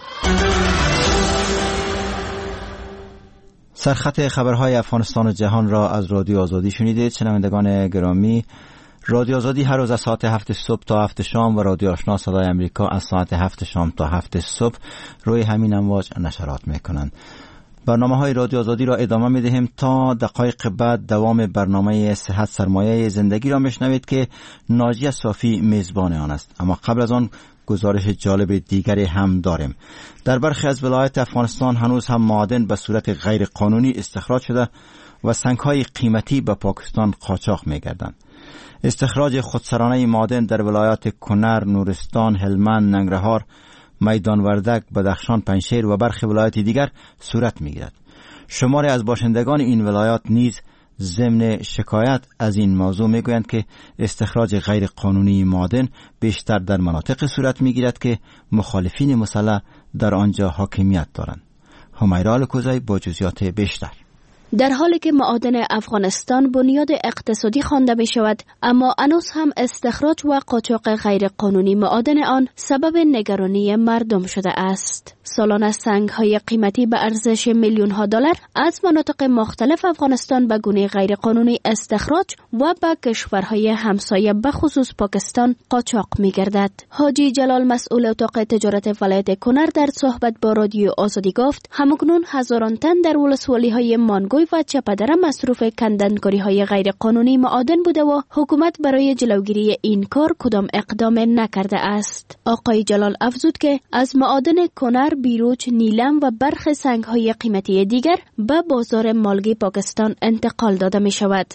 سرخط خبرهای افغانستان و جهان را از رادیو آزادی شنیدید. شنوندگان گرامی، رادیو آزادی هر روز از ساعت 7 صبح تا 7 شام و رادیو آشنا صدای امریکا از ساعت 7 شام تا 7 صبح روی همین امواج نشرات میکنند. برنامه‌های رادیو آزادی را ادامه می‌دهیم. تا دقایق بعد دوام برنامه صحت سرمایه زندگی را میشنوید که ناجیه صافی میزبان آن است. اما قبل از آن گزارش جالب دیگری هم داریم. در برخی از ولایات افغانستان هنوز هم معادن به صورت غیر قانونی استخراج شده و سنگ‌های قیمتی به پاکستان قاچاق می‌گردند. استخراج خودسرانه معادن در ولایات کنر، نورستان، هلمند، ننگرهار، میدان وردک، بدخشان، پنجشیر و برخی ولایات دیگر صورت می‌گیرد. شماری از باشندگان این ولایات نیز ضمن شکایت از این موضوع میگویند که استخراج غیر قانونی معادن بیشتر در مناطق صورت می‌گیرد که مخالفین مسلح در آنجا حاکمیت دارند. همیرا الکوزی با جزئیات بیشتر. در حالی که معادن افغانستان بنیاد اقتصادی خوانده می شود، اما هنوز هم استخراج و قاچاق غیر قانونی معادن آن سبب نگرانی مردم شده است. سالانه سنگ‌های قیمتی به ارزش میلیون‌ها دلار از مناطق مختلف افغانستان به گونه غیر قانونی استخراج و به کشورهای همسایه به خصوص پاکستان قاچاق می‌گردد. حاجی جلال مسئول اتاق تجارت ولایت کنر در صحبت با رادیو آزادی گفت همکنون هزاران تن در ولسوالی‌های مانگوی و چپدره مصروف کندنکاری‌های غیر قانونی معادن بوده و حکومت برای جلوگیری این کار کدام اقدام نکرده است. آقای جلال افزود که از معادن کنر، بیروچ، نیلم و برخی سنگ‌های قیمتی دیگر به بازار مالگی پاکستان انتقال داده می شود.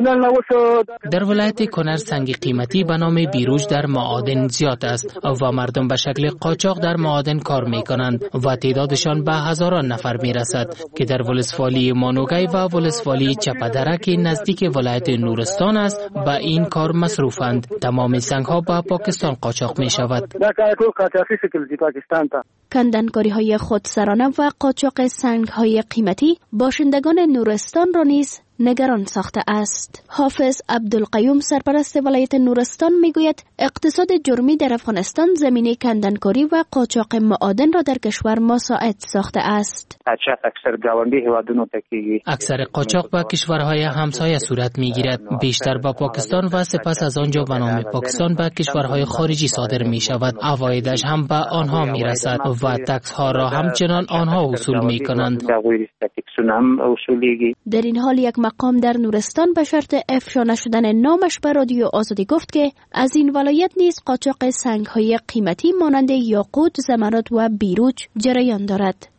در ولایت کنر سنگ قیمتی به نام بیروچ در معادن زیاد است و مردم به شکل قاچاق در معادن کار می کنند و تعدادشان به هزاران نفر می رسد که در ولسوالی مانوگای و ولسوالی چپدره که نزدیک ولایت نورستان است به این کار مصروفند. تمام سنگ‌ها به پاکستان قاچاق می شود. کندنکاری‌های خودسرانه و قاچاق سنگ‌های قیمتی باشندگان نورستان را نیز نگران ساخته است. حافظ عبدالقیوم سرپرست ولایت نورستان میگوید اقتصاد جرمی در افغانستان زمینه کندنکاری و قاچاق معادن را در کشور مساعد ساخته است. اکثر قاچاق به کشورهای همسایه صورت میگیرد، بیشتر با پاکستان و سپس از آنجا به نام پاکستان به کشورهای خارجی صادر می شود. عوایدش هم به آنها می رسد و تکس ها را همچنان آنها وصول می کنند. در این حال یک مقام در نورستان به شرط افشا نشدن نامش به رادیو آزادی گفت که از این ولایت نیز قاچاق سنگ‌های قیمتی مانند یاقوت، زمرد و بیروچ جریان دارد.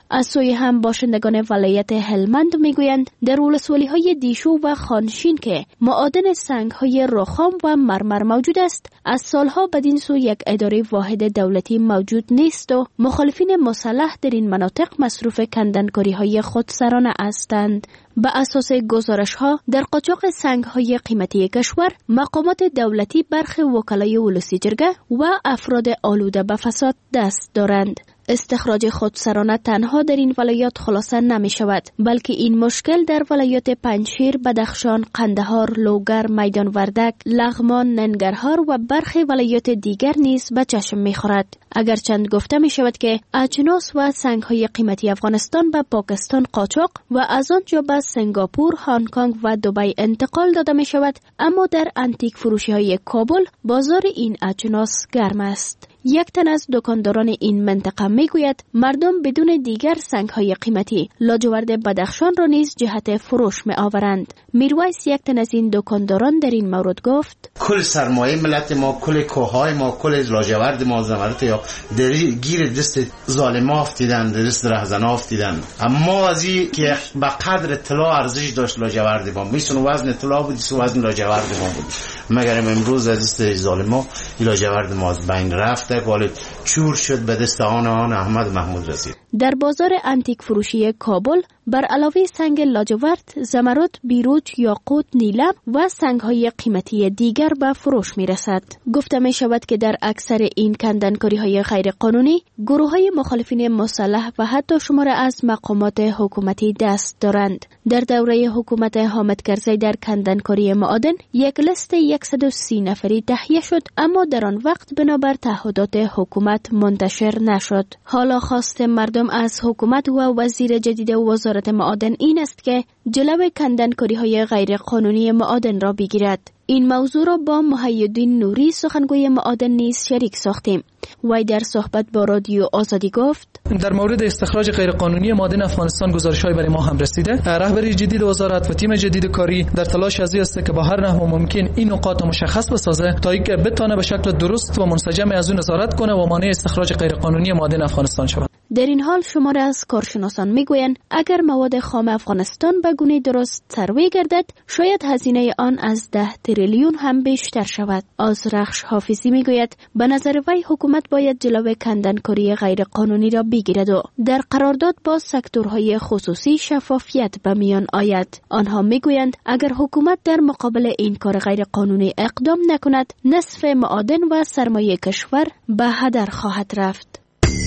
از سوی هم باشندگان ولایت هلمند میگویند در ولسوالی‌های دیشو و خانشین که معادن سنگ‌های رخام و مرمر موجود است، از سالها بدین سو یک اداره واحد دولتی موجود نیست و مخالفین مسلح در این مناطق مصروف کندنکاری‌های خودسرانه هستند. به اساس گزارش‌ها در قاچاق سنگ‌های قیمتی کشور، مقامات دولتی برخی وکلای ولسی جرگه و افراد آلوده به فساد دست دارند. استخراج خودسرانه تنها در این ولایات خلاصه نمی شود، بلکه این مشکل در ولایات پنجشیر، بدخشان، قندهار، لوگر، میدان وردک، لغمان، ننگرهار و برخی ولایات دیگر نیز به چشم می خورد. اگرچند گفته می شود که اجناس و سنگ‌های قیمتی افغانستان به پاکستان قاچاق و از آنجا به سنگاپور، هنگ کنگ و دبی انتقال داده می شود، اما در انتیک فروشی‌های کابل بازار این اجناس گرم است. یک تن از دکانداران این منطقه میگوید مردم بدون دیگر سنگ‌های قیمتی لاجورد بدخشان را نیز جهت فروش می آورند. میرویس یک تن از این دکانداران در این مورد گفت: کل سرمایه ملت ما، کل کوههای ما، کل لاجورد ما زمرت یا در گیر دست ظالما افتیدن، دست رهزنا افتیدن. اما از این که به قدر طلا ارزش داشت لاجورد ما، میسون وزن طلا بود، وزن لاجورد ما بود، مگر امروز از دست ظالما لاجورد ما از بین رفت، ولی چور شد، به دست آن احمد محمود رسید. در بازار انتیک فروشی کابل بر علاوه سنگ لاجورد، زمرد، بیروج، یاقوت، نیلم و سنگ‌های قیمتی دیگر به فروش می‌رسد. گفته می‌شود که در اکثر این کندنکاری‌های غیرقانونی گروه‌های مخالفین مسلح و حتی شمار از مقامات حکومتی دست دارند. در دوره حکومت حامد کرزی در کندنکاری معادن یک لیست 130 نفری تهیه شد، اما در آن وقت بنابر تعهدات حکومت منتشر نشد. حالا خواست مردم از حکومت و وزیر جدید وزارت معادن این است که جلوی کندنکاری‌های غیرقانونی معادن را بگیرد. این موضوع را با محی‌الدین نوری سخنگوی معادن نیز شریک ساختیم. وی در صحبت با رادیو آزادی گفت: در مورد استخراج غیرقانونی معادن افغانستان گزارش‌های برای ما هم رسیده. رهبری جدید وزارت و تیم جدید کاری در تلاش از است که با هر نحو ممکن این نقاط مشخص بسازه تا اینکه بتونه به شکل درست و منسجم از اون نظارت کنه و مانع استخراج غیرقانونی معادن افغانستان شود. در این حال شمار از کارشناسان میگویند اگر مواد خام افغانستان به گونه درست سروی گردد، شاید هزینه آن از 10 تریلیون هم بیشتر شود. آزرخش حافظی میگوید به نظر وی حکومت باید جلوی کندنکاری غیرقانونی را بگیرد و در قرارداد با سکتورهای خصوصی شفافیت به میان آید. آنها میگویند اگر حکومت در مقابل این کار غیرقانونی اقدام نکند، نصف معادن و سرمایه کشور به هدر خواهد رفت.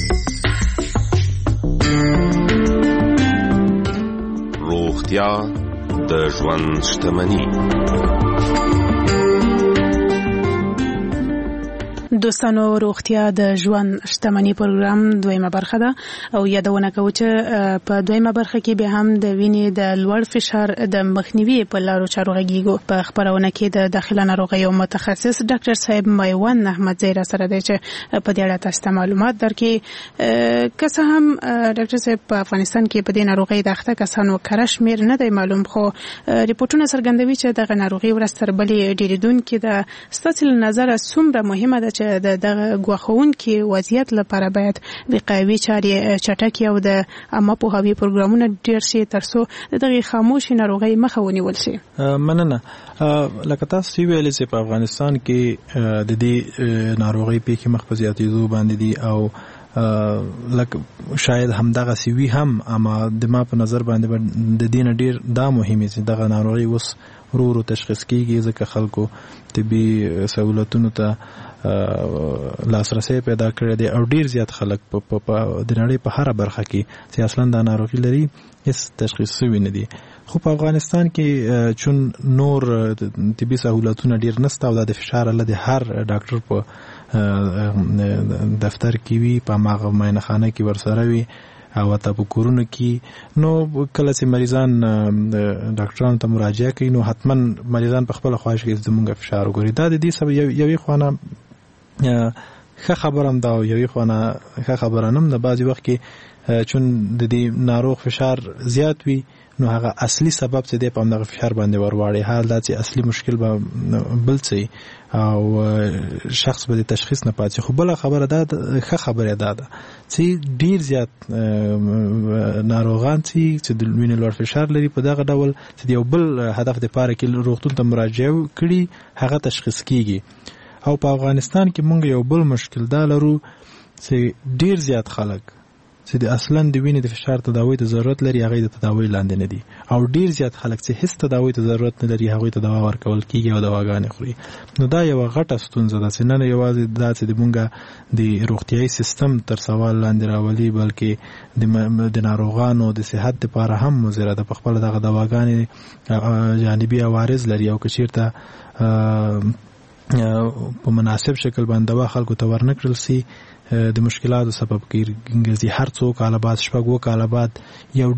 روغتیا د ژوند شتمني. دوستانو، روغتیا د ژوند شتمني پروګرام دویمه برخه ده او یادونه کوو چې په دویمه برخه کې به هم د وینې د لوړ فشار د مخنیوي په لارو چارو غږیږو. په خبرونه کې د داخله ناروغیو متخصص ډاکټر صاحب میوند احمد زیرا سره دی چې په دې اړه تاسو ته معلومات درکړي. که څه هم ډاکټر صاحب په افغانستان کې په دې ناروغۍ د اخته کسانو کره شمیر نه دی معلوم، خو ریپورتونه څرګندوي چې دغه ناروغي ورځ تر بلې ډېرېدونکې ده. ستاسو له نظره څومره مهمه ده چې د غوښونکي وضعیت لپاره باید وقایوي چارې چټکې او د عامه پوهاوي پروګرامونه ډېر شي ترڅو دغه خاموشي ناروغۍ مخه ونیول شي؟ مننه. لکه تاسو ویلي چې په افغانستان کې د دې ناروغۍ پیښې مخ په زیاتېدو باندې دي او لکه شاید همدغه سیوی هم، اما د ما په نظر باندې د دې نه ډېر دا مهمه چې دغه ناروغي اوس ورو تشخیص کیږي، ځکه خلکو طبي سہولتونو ته لاسرسي پیدا کړی دی او ډیر زیات خلک په د نړۍ په هر برخه کې چې اصلا دا ناروغي لري هیڅ تشخیص شوی نه دی. خو په افغانستان کې چون نور طبي سہولتونه ډیر نشته او د فشار له هر ډاکټر په دفتر کې وي، په ماغه معاینخانه کې ورسره وي او ته په کورونو کې، نو کله چې مریضان ډاکټرانو ته مراجعه کوي نو حتما مریضان په خپل خواهش کې زمونږ فشار وګوري. دا د دې سبب یوې خوانه ښه خبره هم ده او یوې خوانه ښه خبره نه ده. بعضې وخت کې چون د دې ناروغ فشار زیات وي نو هغه اصلي سبب چې دی په همدغه فشار باندې ورواړي. حال دا چې اصلي مشکل به بل څه او شخص به د تشخیص نه پاتې. خو بله خبره دا ښه خبره ده چې ډیر زیات ناروغان چې د وینې لوړ فشار لري په دغه ډول چې د یو بل هدف دپاره کې روغتون ته مراجعه کړي هغه تشخیص کیږي. او په افغانستان کې موږ یو بل مشکل دا لرو چې ډیر زیات خلک چې د اصلا د وینې د فشار تداوی ته ضرورت لري هغه د تداوی لاندې نه دي، او ډیر زیات خلک چې هیڅ تداوی ته ضرورت نه لري هغه ته دوا ورکول کیږي او دواګانې خوري. نو دا یو غټه ستونزه ده چې نه یوازې دا چې مونږ د روغتیايي سیستم تر سوال لاندې راولي بلکې د ناروغانو د صحت لپاره هم مضره ده. په خپل دغه دواګانې جانبي عوارض لري او که چیرته په مناسب شکل باندې دوا خلکو ته ورنکړل سي د مشکلاتو سبب کېږي. هر څو کاله بعد شپږ کاله بعد یو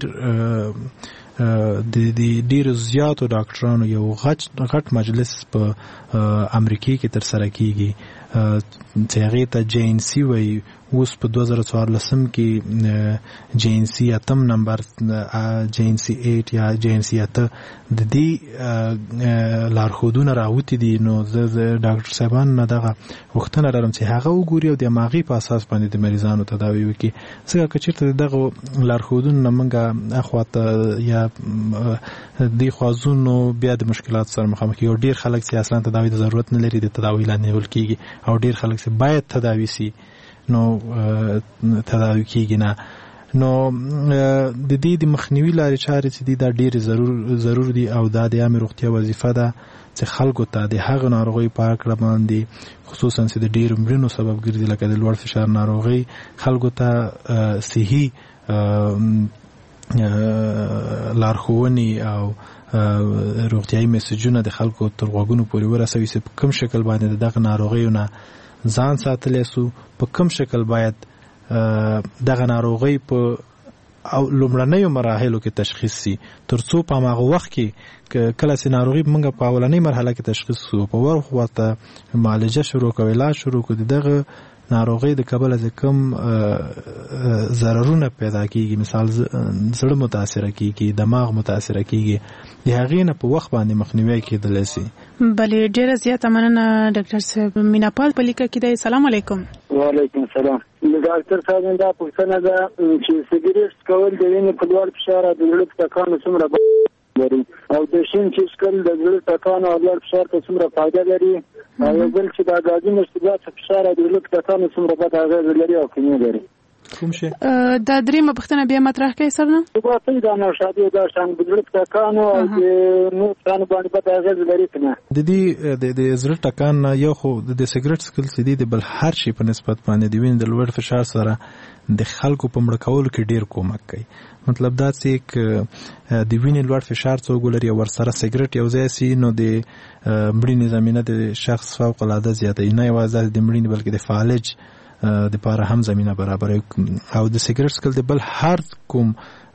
ډیر زیاتو ډاکټرانو یو غټ مجلس په امریکا کې تر سره کیږي چې هغه ته JNC وایي. اوس په 2014 کې JNC اتم نمبر JNC 8 یا JNC 8 د دې لارښودونه راوتی دي. نو د ډاکټر صاحبان نه دغه وختونه لرم چې هغه وګوري او د دماغي په اساس باندې د مریضانو تداوی وکړي. څنګه که چیرته دغه لارښودونه موږ اخواته یا د خوازونو بیا د مشکلات سره مخامخ یو ډیر خلک چې اصلا تداوی ته ضرورت نه لري د تداوی لاندې نیول کیږي او ډیر خلک چې باید تداوی سي نو تداوی کیږي نه. نو د دې د مخنیوي لارې چارې چې دي دا ډېر ضرور دي او دا د عامه روغتیا وظیفه ده چې خلکو ته د هغه ناروغۍ په اړه باندې خصوصا چې د ډېرو مړینو سبب ګرځي لکه د لوړ فشار ناروغۍ خلکو ته صحي لارښوونې او روغتیايي میسجونه د خلکو تر غوږونو پورې ورسوي چې په کوم شکل باندې دغه ناروغیو نه ځان ساتلی سو، په کوم شکل باید دغه ناروغي په لومړنیو مراحلو کې تشخیص سي تر څو په هغه وخت کې کله چې ناروغي موږ په اولنۍ مرحله کې تشخیص سو په ورته معالجه شروع کوو علاج شروع کوو دغه ناروغي د کبله چې کوم ضررونه پیدا کیږي مثال زړه متاثر کیږي دماغ متاثر کیږي د هغې نه په وخت باندې مخنیوي کېدلی سي. بلې ډیره زیاته مننه ډاکټر صاحب. میناپال په لیکه کې دی. السلام علیکم. وعلیکم السلام. ډاکټر صاحب دا پوښتنه ده چې سګریټ څکول د وینې په لوړ فشار او د زړه ټکانو څومره لري او د شین چې څکل د زړه ټکانو او لوړ فشار ته څومره فایده لري او بل چې دا غازي مشروبات فشار او د زړه ټکانو څومره بد اغېز لري او کمی لري. کوم شي دا دریمه پوښتنه بیا مطرح کوي سر نه دا څه دا نو شادي دا شان د زړه ټکانو او د نو څان باندې بد اغېز لري کنه. د دې د زړه ټکان یو خو د سګریټ څکل چې دی د بل هر شي په نسبت باندې د وینې د لوړ فشار سره د خلکو په مړ کولو کې ډیر کومک کوي. مطلب دا چې د وینې لوړ فشار څوک لري او ورسره سګریټ یو ځای سي نو د مړینې زمینه د شخص فوق العاده زیاته نه یوازې د مړینې بلکې د فالج د پاره هم زمينه برابر او د سګریټ څکل د بل هر کوم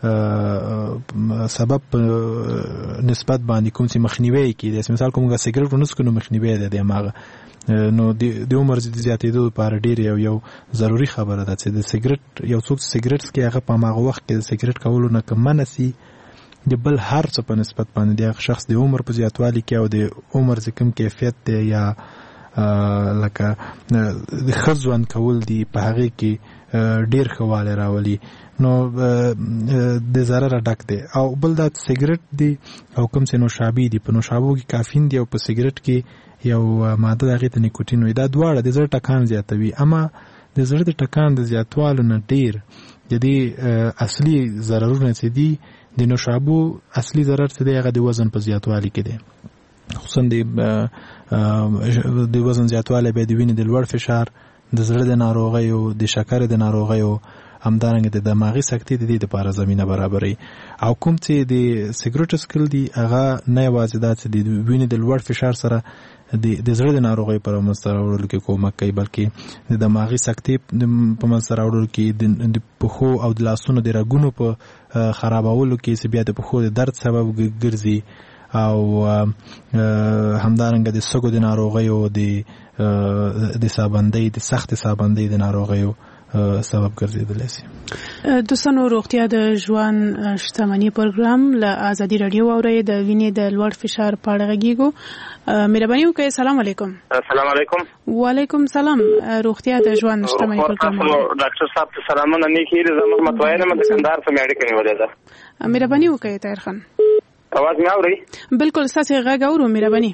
سبب نسبت باندې کوم چې مخنیوي کیږي. مثال کومه سګریټ ونسکو نو مخنیوي ده دماغ نو د عمر زیاتېدو لپاره ډیر یو ضروری خبره ده چې د سګریټ یو څوک سګریټ کې هغه په هغه وخت کې د سګریټ کولو نه کم نسی د بل هر څه په نسبت باندې د شخص د عمر په زیاتوالي کې او د عمر څخه کم کیفیت دی یا لکه د خزوان کول دی په هغه کې ډیر خواله راولي نو د ضرر ډک دی. او بل دا سګریټ دی او کوم څه نوشابې دی په نوشابو کې کافین دی او په سګریټ کې یو ماده دغه ته نیکوتین وي دا دواړه د زړه ټکان زیاتوي اما د زړه د ټکان د زیاتوالو نه ډیر د دې اصلي ضررونه چې دي د نوشابو اصلي ضرر څه دی هغه د وزن په زیاتوالي کې دی خصوصا د وزن زیاتوالی به د وینې د لوړ فشار د زړه د ناروغیو د شکر د ناروغیو همدارنګه د دماغي سکتې د دې لپاره زمينه برابري. او کوم چې د سګریټ څکل دي هغه نه یوازې دا چې د وینې د لوړ فشار سره د زړه د ناروغۍ پر منځته راوړلو کې کومک کوي بلکې د دماغي سکتې په منځته راوړلو کې د پښو او د لاسونو د رګونو په خرابولو کې چې بیا د پښو د درد سبب ګرځي او همدارنګه د سګو د ناروغیو د سابندۍ د سخت سابندۍ د ناروغیو سبب ګرځیدلی شي. دوستانو روغتیا د ژوند شتمني پروګرام له ازادي رادیو اوري د وینې د لوړ فشار په اړه غږیږو. مهرباني وکړئ. السلام علیکم. السلام علیکم. وعلیکم سلام. روغتیا د ژوند شتمني پروګرام. ډاکټر صاحب ته سلامونه نیکی زما متوایره مده کندهار څخه اړیکه نیولې ده. مهرباني وکړئ طاهر خان. اواز مې اوري؟ بالکل ستاسو غږ اورو. مهرباني.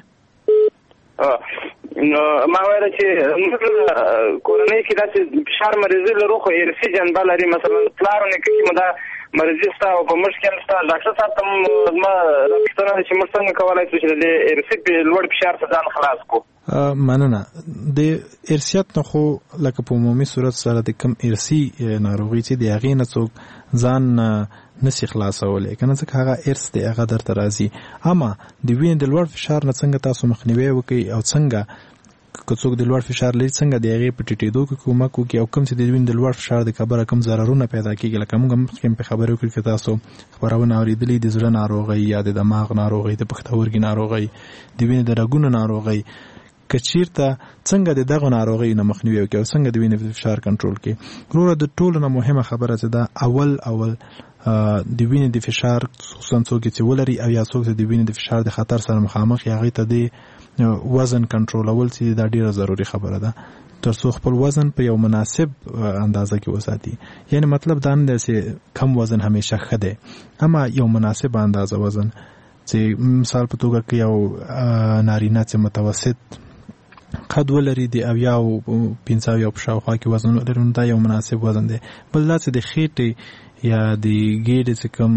نو ما وایره چې کورنۍ کې داسې فشار مریضي لرو خو ارثي جنبه لري. مثلا پلارونه کې مدا مریضي ستا او په مشکل ستا ډاکټر صاحب ته ما راپښتنه چې موږ څنګه کولای شو چې د ارثي لوړ فشار څخه ځان خلاص کو. مننه. د ارثیت نه خو لکه په عمومي صورت سره د کم ارثي ناروغي چې د هغې نه څوک ځان نسی خلاصولی کنه ځکه هغه ارث دی هغه درته راځي. اما د وینې د لوړ فشار نه څنګه تاسو مخنیوي وکړئ او څنګه که څوک د لوړ فشار لري څنګه د هغې په ټیټېدو کې کومک وکړي او کوم چې د وینې د لوړ فشار د کبله کوم ضررونه پیدا کېږي. لکه موږ مخکې په خبرې وکړو که تاسو خبرونه اورېدلي د زړه ناروغۍ یا د دماغ ناروغۍ د پښتورګي ناروغۍ د وینې د رګونو ناروغۍ که چیرته څنګه د دغو ناروغیو نه مخنیوي وکړي او څنګه د وینې فشار کنټرول کړي. وروره د ټولو نه مهمه خبره چې دا اول د وینې د فشار خصوصا څوک چې ولري او یا څوک چې د وینې د فشار د خطر سره مخامخ یا هغې ته د وزن کنټرولول چې دا ډیره ضروري خبره ده ترڅو خپل وزن په یو مناسب اندازه کې وساتي. یعنی مطلب دا نه دی چې کم وزن همیشه ښه دی، اما یو مناسب اندازه وزن چې مثال په توګه کې یو نارینه چې متوسط قد ولري د 50 په شاوخوا کې وزن ولري نو دا یو مناسب وزن دی. بل دا چې د خېټې یا د ګېډې چې کوم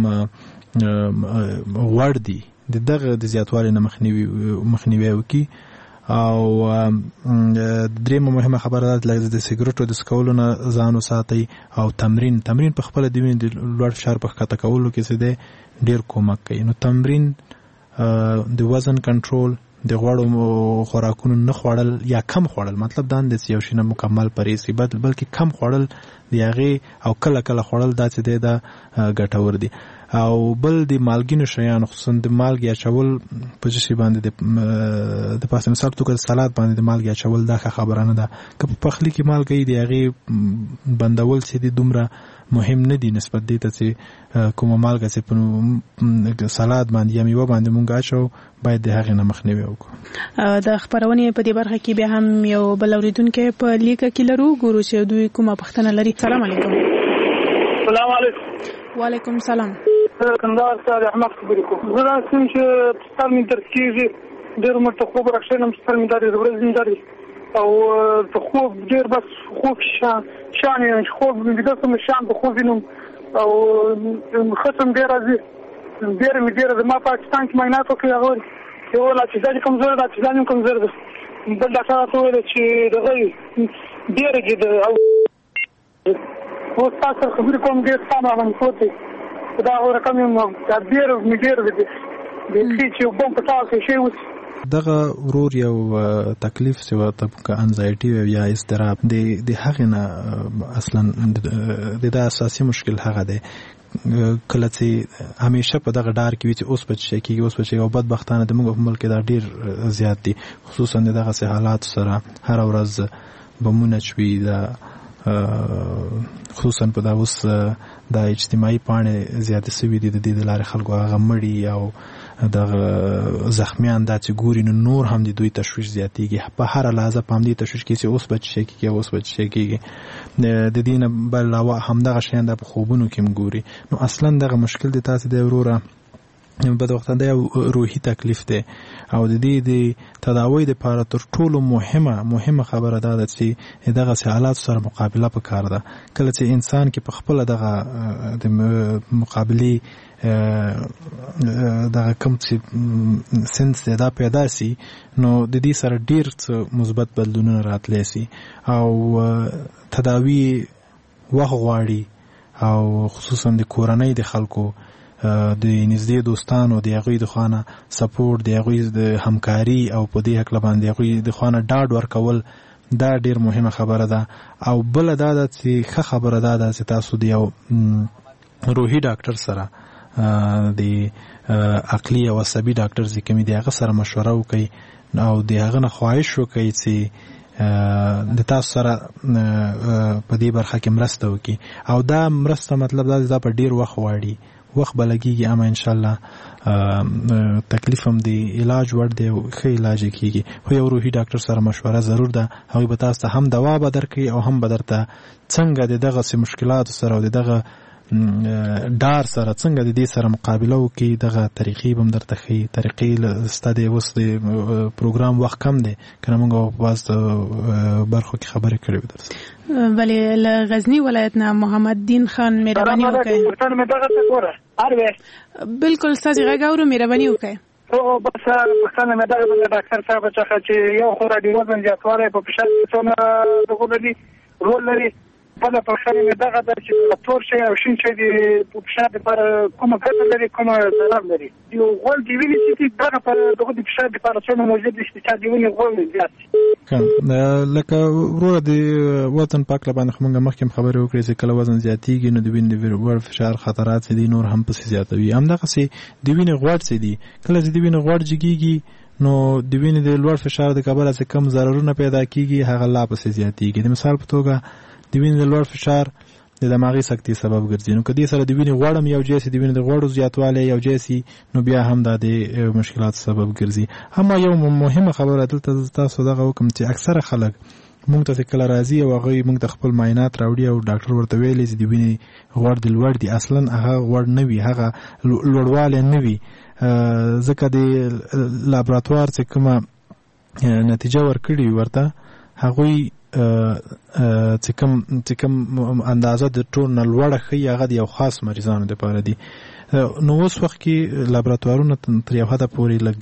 غوړ دي د دغه د زیاتوالي نه مخنیوي وکړي. او درېیمه مهمه خبره ده د سګرټو د څکولو نه ځان وساتئ. او تمرین په خپله د وینې د لوړ فشار په ښکته کولو کې چې دی ډېر کومک کوي. نو تمرین، د وزن کنټرول، د غوړو خوراکونو نه خوړل یا کم خوړل، مطلب دا نه چې یو شی نه مکمل پرهیز کړي بلکې کم خوړل د هغې او کله کله خوړل دا چې دی دا ګټور دي. او بل د مالګینو شیانو خصوصا د مالګې اچول په شي باندې د پاسه مثال توګه سلاد باندې د مالګې اچول دا ښه خبره نه ده. که په پخلي کې مالګه د هغې بندول چې دی دومره مهم نه دي نسبت دې ته چې کومه مالګه چې په سلاد باندې یا میوه باندې مونږ اچو باید د هغې نه مخنیوي وکړو. د خپرونې په دې برخه کې بیا هم یو بل اورېدونکی په لیکه کې لرو، ګورو چې دوی کومه پوښتنه لري. سلام علیکم. سلام علیکم. وعلیکم سلام. کندهار څخه احمد خبرې کوم. زه دا کوم چې ستاسو من درس کېږي ډېر مرته خوب راښینم ستاسو من درس ورځې درس او په خوب ډېر بس خوب شان خوب ویده کوم شان په خوب وینم او ختم ډېر راځي ډېر د ما پاکستان کې معاینات وکړي هغه یو لا چې ځان کمزور ده چې ځان کمزور ده بل ډاکټر راته وویل چې دغه ډېر کېده او تاسو خبرې کوم ډېر سمه باندې پوتې دا رقم ډېر دی چې بم په تاسو شي اوس دغه ورور یو تکلیف چې ورته انزایټي یا اضطراب د هغې نه اصلا د اساسي مشکل هغه دی کله چې همیشه په دغه ډار کې وي چې اوس به څه کېږي اوس به څه. او بدبختانه د موږ په ملک کې دا ډېر زیات دي، خصوصا د دغسې حالاتو سره هره ورځ بمونه چوي خصوصا په دا اوس د اجتماعي پاڼې زیاتې سوي دي د دې د لارې خلکو هغه مړي او دغه زخمیان دا چې ګوري نو نور هم د دوی تشویش زیاتېږي په هره لحظه په همدې تشویش کې چې اوس به څه کېږي اوس به څه کېږي. د دې نه بل علاوه همدغه شیان دا په خوبونو کې هم ګوري. نو اصلا دغه مشکل دی تاسې دی وروره بدبختانه دا یو روحي تکلیف دی او د دې د تداوی لپاره تر ټولو مهمه خبره دا ده چې دغسې حالاتو سره مقابله پکار ده. کله چې انسان کې په خپله دغه د مقابلې دغه کوم چې سنس دا پیدا سي نو د دې سره ډېر څه مثبت بدلونونه راتلی سي او تداوی وخت غواړي او خصوصا د کورنۍ د خلکو د نږدې دوستانو د هغوی د خوا نه سپورټ د هغوی د همکاري او په دې هکله باندې د هغوی د خوا نه ډاډ ورکول دا ډېر مهمه خبره ده. او بله دا ده چې ښه خبره دا ده چې تاسو د یو روحي ډاکټر سره د عقلي او عصبي ډاکټر چې کوم دی هغه سره مشوره وکړئ او د هغه نه خواهش وکړئ چې د تاسو سره په دې برخه کې مرسته وکړي او دا مرسته مطلب دا په ډیر وخت واړي وخت بلګيږي اما ان شاء الله تکلیف هم دی علاج ور دی ښه علاج کیږي خو یو روحي ډاکټر سره مشوره ضرور ده هغه به تاسو هم دوا به درکړي او هم به درته څنګه دغه مشکلات سره او دغه ډار سره څنګه د دې سره مقابله وکړي دغه طریقې به درته ښي طریقې ستاسو اوس د پروګرام وخت کم دی کنه موږ په واست برخو کې خبرې کړې وې ولی غزنی ولایت نه محمد دین خان مهرباني وکړئ بالکل ستاسو غږ اورو مهرباني وکړئ او بس پښتنه مې دا ډاکټر صاحب چې یو خورا دی وزن زیاتوالی په فشار څونه دغه لري رول لري بله پښتنه مې دغه ده چې تور شی او شین شی د فشار لپاره کومه ګټه لري کومه ضرر لري یو غوړ دی ویني چې دغه په دغه د فشار لپاره څونه موجود دي چې دی ویني غوړ زیات لکه وروره د وزن پاک لبان موږ مخکې خبرې وکړې چې کله وزن زیاتېږي نو د وینې د لوړ فشار خطرات دي نور هم پسې زیاتوي همدغه سي د وینې غوړ څه دي کله چې د وینې غوړ جګیږي نو د وینې د لوړ فشار د کبله څخه کم ضررونه پیدا کیږي هغه لا پسې زیاتېږي د مثال په توګه د وینې د لوړ فشار د دماغي سکتې سبب ګرځي نو کدي سره د وینې غوړم یو جیسي د وینې د غوړو زیاتوالی یو جیسي نو بیا هم د مشکلات سبب ګرځي اما یو مهمه خبره دلته تاسو دغه وکم چې اکثره خلک مونږ ته کله راځي او هغه مونږ ته خپل معاینات راوړي او ډاکټر ورته ویلي چې د وینې غوړ د لوړ دي اصلا هغه غوړ نه وي هغه لوړوالی نه وي ځکه د لابراتوار چې کومه نتیجه ورکړي ورته هغوی چې کوم اندازه د ټول نه لوړه ښي هغه د یو خاص مریضانو دپاره دي نو اوس وخت کې لابراتوارونه تر یو حده پورې لږ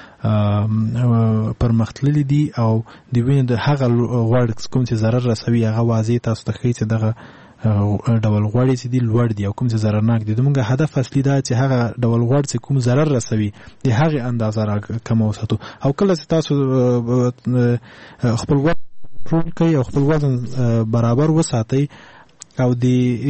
پرمختللي دي او د وینې د هغه غوړ کوم چې ضرر رسوي هغه واضح تاسو ته ښیي چې دغه ډول غوړ چې دي لوړ دي او کوم چې ضررناک دي زموږ هدف اصلي دا چې هغه ډول غوړ چې کوم ضرر رسوي د هغې اندازه راکمه وساتو او کله چې تاسو خپل کنټرول کوي او خپل وزن برابر وساتي او د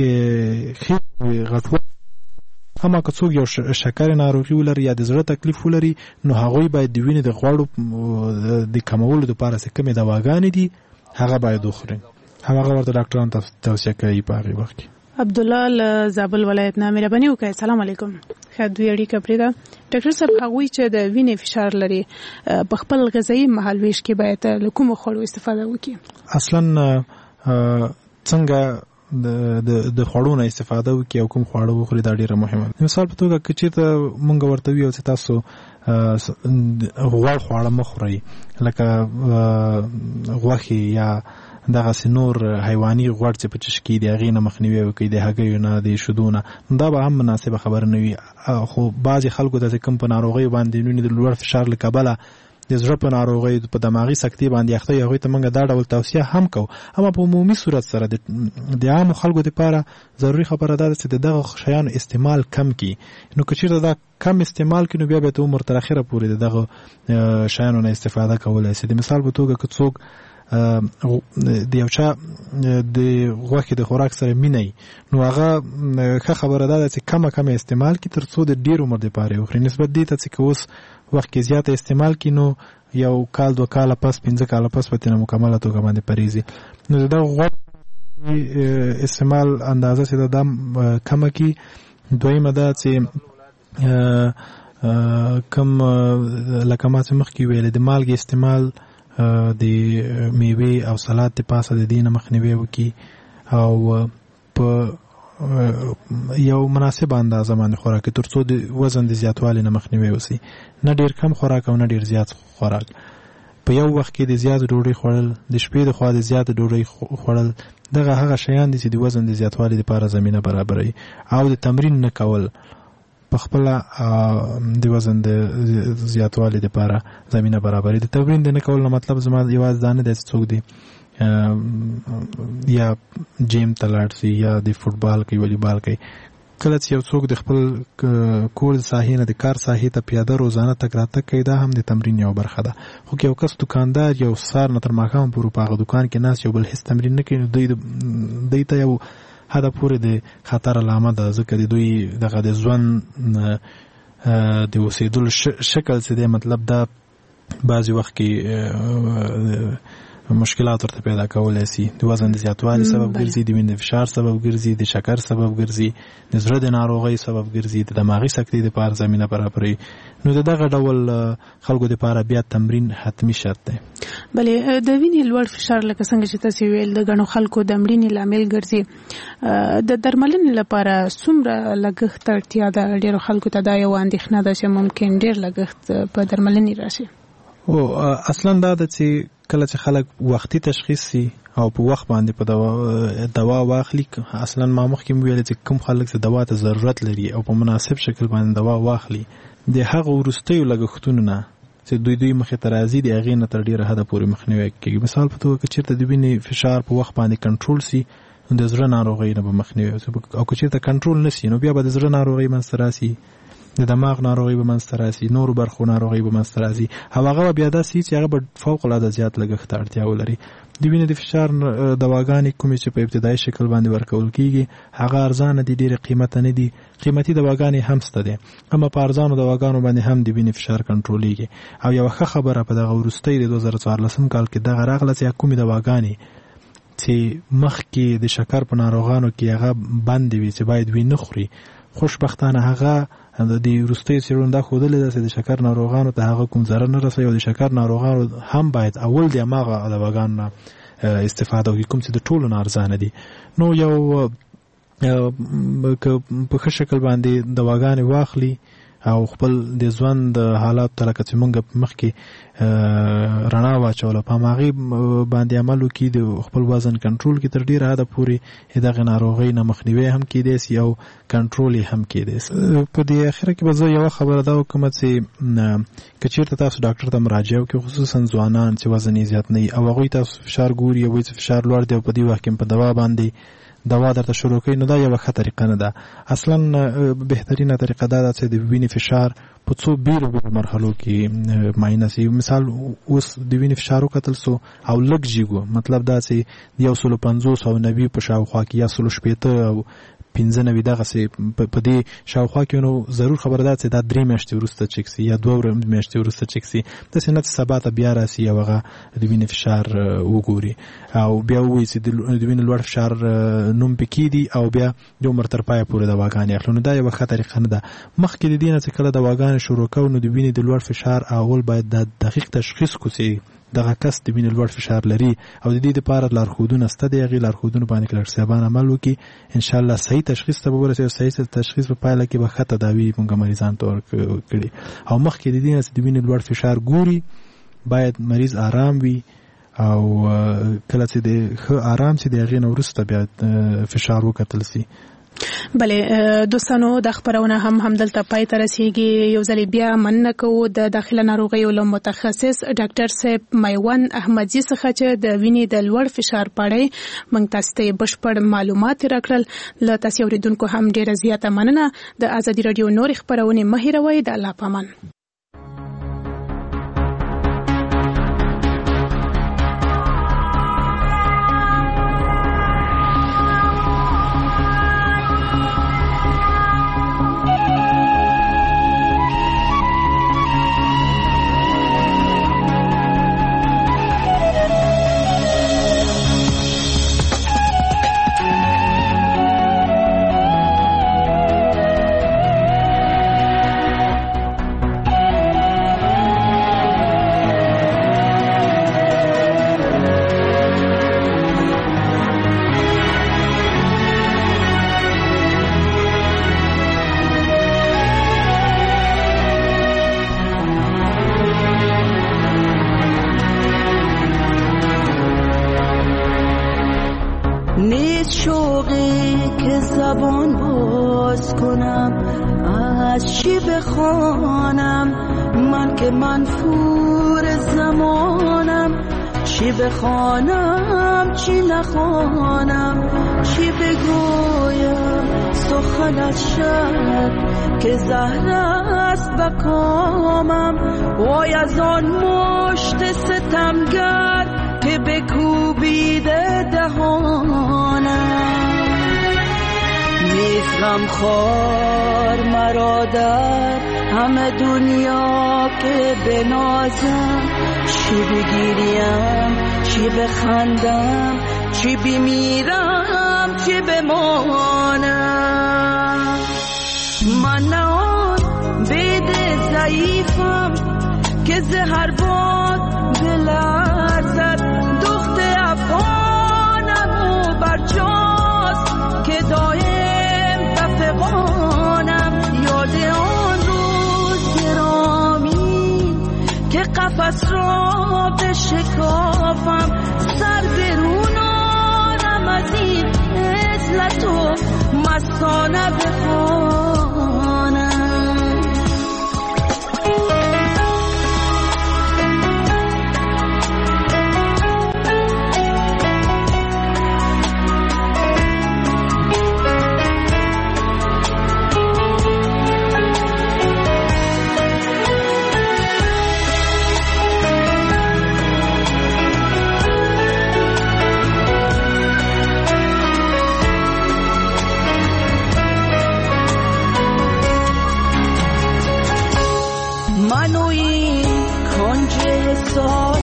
غټوالي اما که څوک یو شکر ناروغي ولري یا د زړه تکلیف ولري نو هغوی باید د وینې د غوړو د کمولو لپاره څه کومې دواګانې دي هغه باید وخوري هغه ورته ډاکټران توصیه کوي په هغې وخت کې عبدالله له زابل ولایت نه مهرباني وکړئ سلام علیکم ښه دوی اړیکه پرېږده ډاکټر صاحب هغوی چې د وینې فشار لري په خپل غذایي مهالویش کې باید له کومو خوړو استفاده وکړي اصلا څنګه د خوړو نه استفاده وکړي او کوم خواړه وخوري دا ډیره مهمه ده مثال په توګه که چېرته مونږ ورته ویو چې تاسو غوړ خواړه مه خورئ لکه غوښې یا دغه نور حیواني غوړ چې په چشکې د هغې نه مخنیوی وکړي د هګیو نه د شیدو نه دا به هم مناسبه خبره نه وي خو بعضې خلکو ته چې کوم په ناروغیو باندې د لوړ فشار له کبله د زړه په ناروغۍ په دماغي سکتې باندې اخته هغوی ته موږ دا ډول توصیه هم کوو اما په عمومي صورت سره د عامو خلکو دپاره ضروري خبره دا ده چې د دغه شیانو استعمال کم کړي نو که چېرته دا کم استعمال کړي نو بیا به عمر تر اخره پورې د دغه شیانو نه استفاده کولی شي د مثال په توګه که څوک د یو چا د غوښې د خوراک سره مینه نو هغه ښه خبره دا ده چې کمه استعمال کړي تر څو د ډېر عمر دپاره یې وخوري نسبت دې ته چې که اوس وخت کې زیاته استعمال کړي نو یو کال 2 کاله پس 15 کاله پس به ترې مکمله توګه باندې پرېږدي نو د دغه غوښې استعمال اندازه چې ده دا کمه کړي دویمه ده چې کم لکه ما چې مخکې ویلې د مالګې استعمال د میوې او سلاد د پاسه د دې نه مخنیوی وکړي او په یو مناسب اندازه باندې خوراک تر څو د وزن د زیاتوالي نه مخنیوی وشي نه ډیر کم خوراک او نه ډیر زیات خوراک په یو وخت کې د زیات ډوډۍ خوړل د شپې د خوا د زیات ډوډۍ خوړل دغه هغه شیان دي چې د وزن د زیاتوالي لپاره زمينه برابروي او د تمرین نه کول په خپل د وزن د زیاتوالي لپاره زمينه برابري د تمرین نه کول نو مطلب زما یوازې ځان د څوک دی یا جیم تلاړ سي یا د فوتبال کوي والیبال کوي کله چې یو څوک د خپل کور ساحې نه د کار ساحې ته پیاده روزانه تګ راتګ کوي دا هم د تمرین یو برخه ده خو که یو کس دکاندار یو سار نه تر ماښام پورې په هغه دکان کې ناست یو بل هیڅ تمرین نه کوي نو دوی ته یو حد پورې د خطر علامه ده ځکه د دوی دغه د ژوند د اوسېدلو شکل چې دی مطلب دا بعضې وخت کې مشکلات ورته پیدا کولای شي. د وزن د زیاتوالي سبب ګرځي، د وینې فشار سبب ګرځي، د شکر سبب ګرځي، د زړه د ناروغۍ سبب ګرځي، د دماغي سکتې لپاره زمينه برابروي. نو دغه ډول خلکو لپاره بیا تمرین حتمی شرط دی. بلې د وینې لوړ فشار لکه څنګه چې تاسو ویل د غنو خلکو د مړینې لامل ګرځي، د درملنې لپاره څومره لګښت اړتیا ده؟ ډیرو خلکو ته دا یو اندېښنه ده چې ممکن ډیر لګښت په درملنې راشي. او اصلا دا د چې کله چې خلک وختي تشخیص سي او په وخت باندې په دوا واخلي، اصلا ما مخکې ویل چې کوم خلک چې دوا ته ضرورت لري او په مناسب شکل باندې دوا واخلي، د هغه وروستیو لګښتونو نه چې دوی مخې ته راځي د هغې نه تر ډېره حده پورې مخنیوی کېږي. مثال په توګه که چېرته د وینې فشار په وخت باندې کنټرول سي نو د زړه ناروغۍ نه به مخنیوی، او که چېرته کنټرول نه سي نو بیا به د زړه ناروغۍ منځته راسي، د دماغ ناروغي به منځته راسي، نورو برخو ناروغي به منځته راځي، او هغه بیا داسې چې هغه به فوق العاده زیات لګښت اړتیا ولري. د وینې د فشار دواګانې کومې چې په ابتدایي شکل باندې ورکول کېږي هغه ارزانه دي، ډېرې قیمته نه دي. قیمتي دواګانې هم شته دي، اما په ارزانو دواګانو باندې هم د وینې فشار کنټرولېږي. او یوه ښه خبره په دغه وروستۍ د 2014 کال کې دغه راغله چې کومې دواګانې چې مخکې د شکر په ناروغانو کې هغه بندې وي چې باید وی نه خوري، خوشبختانه هغه د وروستیو څېړنو دا ښودلې ده چې د شکر ناروغانو ته هغه کوم ضرر نه رسوي، او د شکر ناروغانو هم باید اول د هماغه دواګانو نه استفاده وکړي کوم چې د ټولو نه ارزانه دي. نو یو که په ښه شکل باندې دواګانې واخلي او خپل د ژوند د حالات ته لکه چې مونږ مخکې رڼا واچوله په هماغې باندې عمل وکړي، د خپل وزن کنټرول کړي، تر ډېره حده پورې دغې ناروغۍ نه مخنیوی هم کېدی سي او کنټرول یې هم کېدی سي. په دې اخره کې به زه یوه خبره دا وکړم چې که چېرته تاسو ډاکټر ته مراجعه وکړئ، خصوصا ځوانان چې وزن یې زیات نه وي او هغوی تاسو فشار ګوري او وایي چې فشار لوړ دی او په دې وخت کې په دوا باندې دوا درته شروع کوي، نو دا یوه ښه طریقه نه ده. اصلا بهترینه طریقه دا ده چې د وینې فشار په څو بیرو مرحلو کې معاینه سي. مثال اوس د وینې فشار وکتل سو او لږ جیګو، مطلب دا چې 150 او 90 په شاوخوا کې یا 160 او 95 دغسې په دې شاوخوا کې، نو ضرور خبره ده چې دا 3 میاشتې وروسته چک سي یا 2 میاشتې وروسته چک سي، داسې نه چې سبا ته بیا راسي او هغه د وینې فشار وګوري او بیا ووایي چې د وینې لوړ فشار نوم پکې دي او بیا د عمر تر پایه پورې دواګانې اخلو. نو دا یوه ښه طریقه نه ده. مخکې د دې نه چې کله دواګانې شروع کوو نو د وینې د لوړ فشار اول باید د دقیق تشخیص کړو چې دغه کس د وینې لوړ فشار لري او د دې دپاره لارښودونه شته دي، هغې لارښودونو باندې کلکټر صاحبان عمل وکړي، انشاءالله صحیح تشخیص ته به ورسوي او صحیح تشخیص په پایله کې به ښه تداوي مونږ مریضانو ته ورکړي. او مخکې د دې نه چې د وینې لوړ فشار ګوري باید مریض آرام وي او کله چې د ښه آرام سي د هغې نه وروسته بیا فشار وکتل سي. بله دوستانو، د خبرونه همدلته پای ته رسیږي. یو ځل بیا مننه کوو د داخله ناروغیو له متخصص ډاکټر صاحب میوند احمدزي څخه چې د وینې د لوړ فشار په اړه موږ تاسو ته بشپړ معلومات راکړل. له تاسو اوریدونکو هم ډیره زیاته مننه. د ازادي رادیو نور خبرونه مه هېروئ. د الله پامان. بخوانم چی نخوانم، چی بگویم سخنت شد که زهر است بکامم. وای از آن مشت ستمگر که بکوبیده دهانم. نیز غمخوار مرا در همه دنیا که بنازم، چی بگیریم چی بخندم چی بمیرم چی بمانم من نه آن بید ضعیفم که زهر باد بلرزد دخت افغانم و برجاست که دایم تفقانم یاد آن روز گرامی که قفس را بشکافم سر برونانم از این عزلت و مستانه بخوانم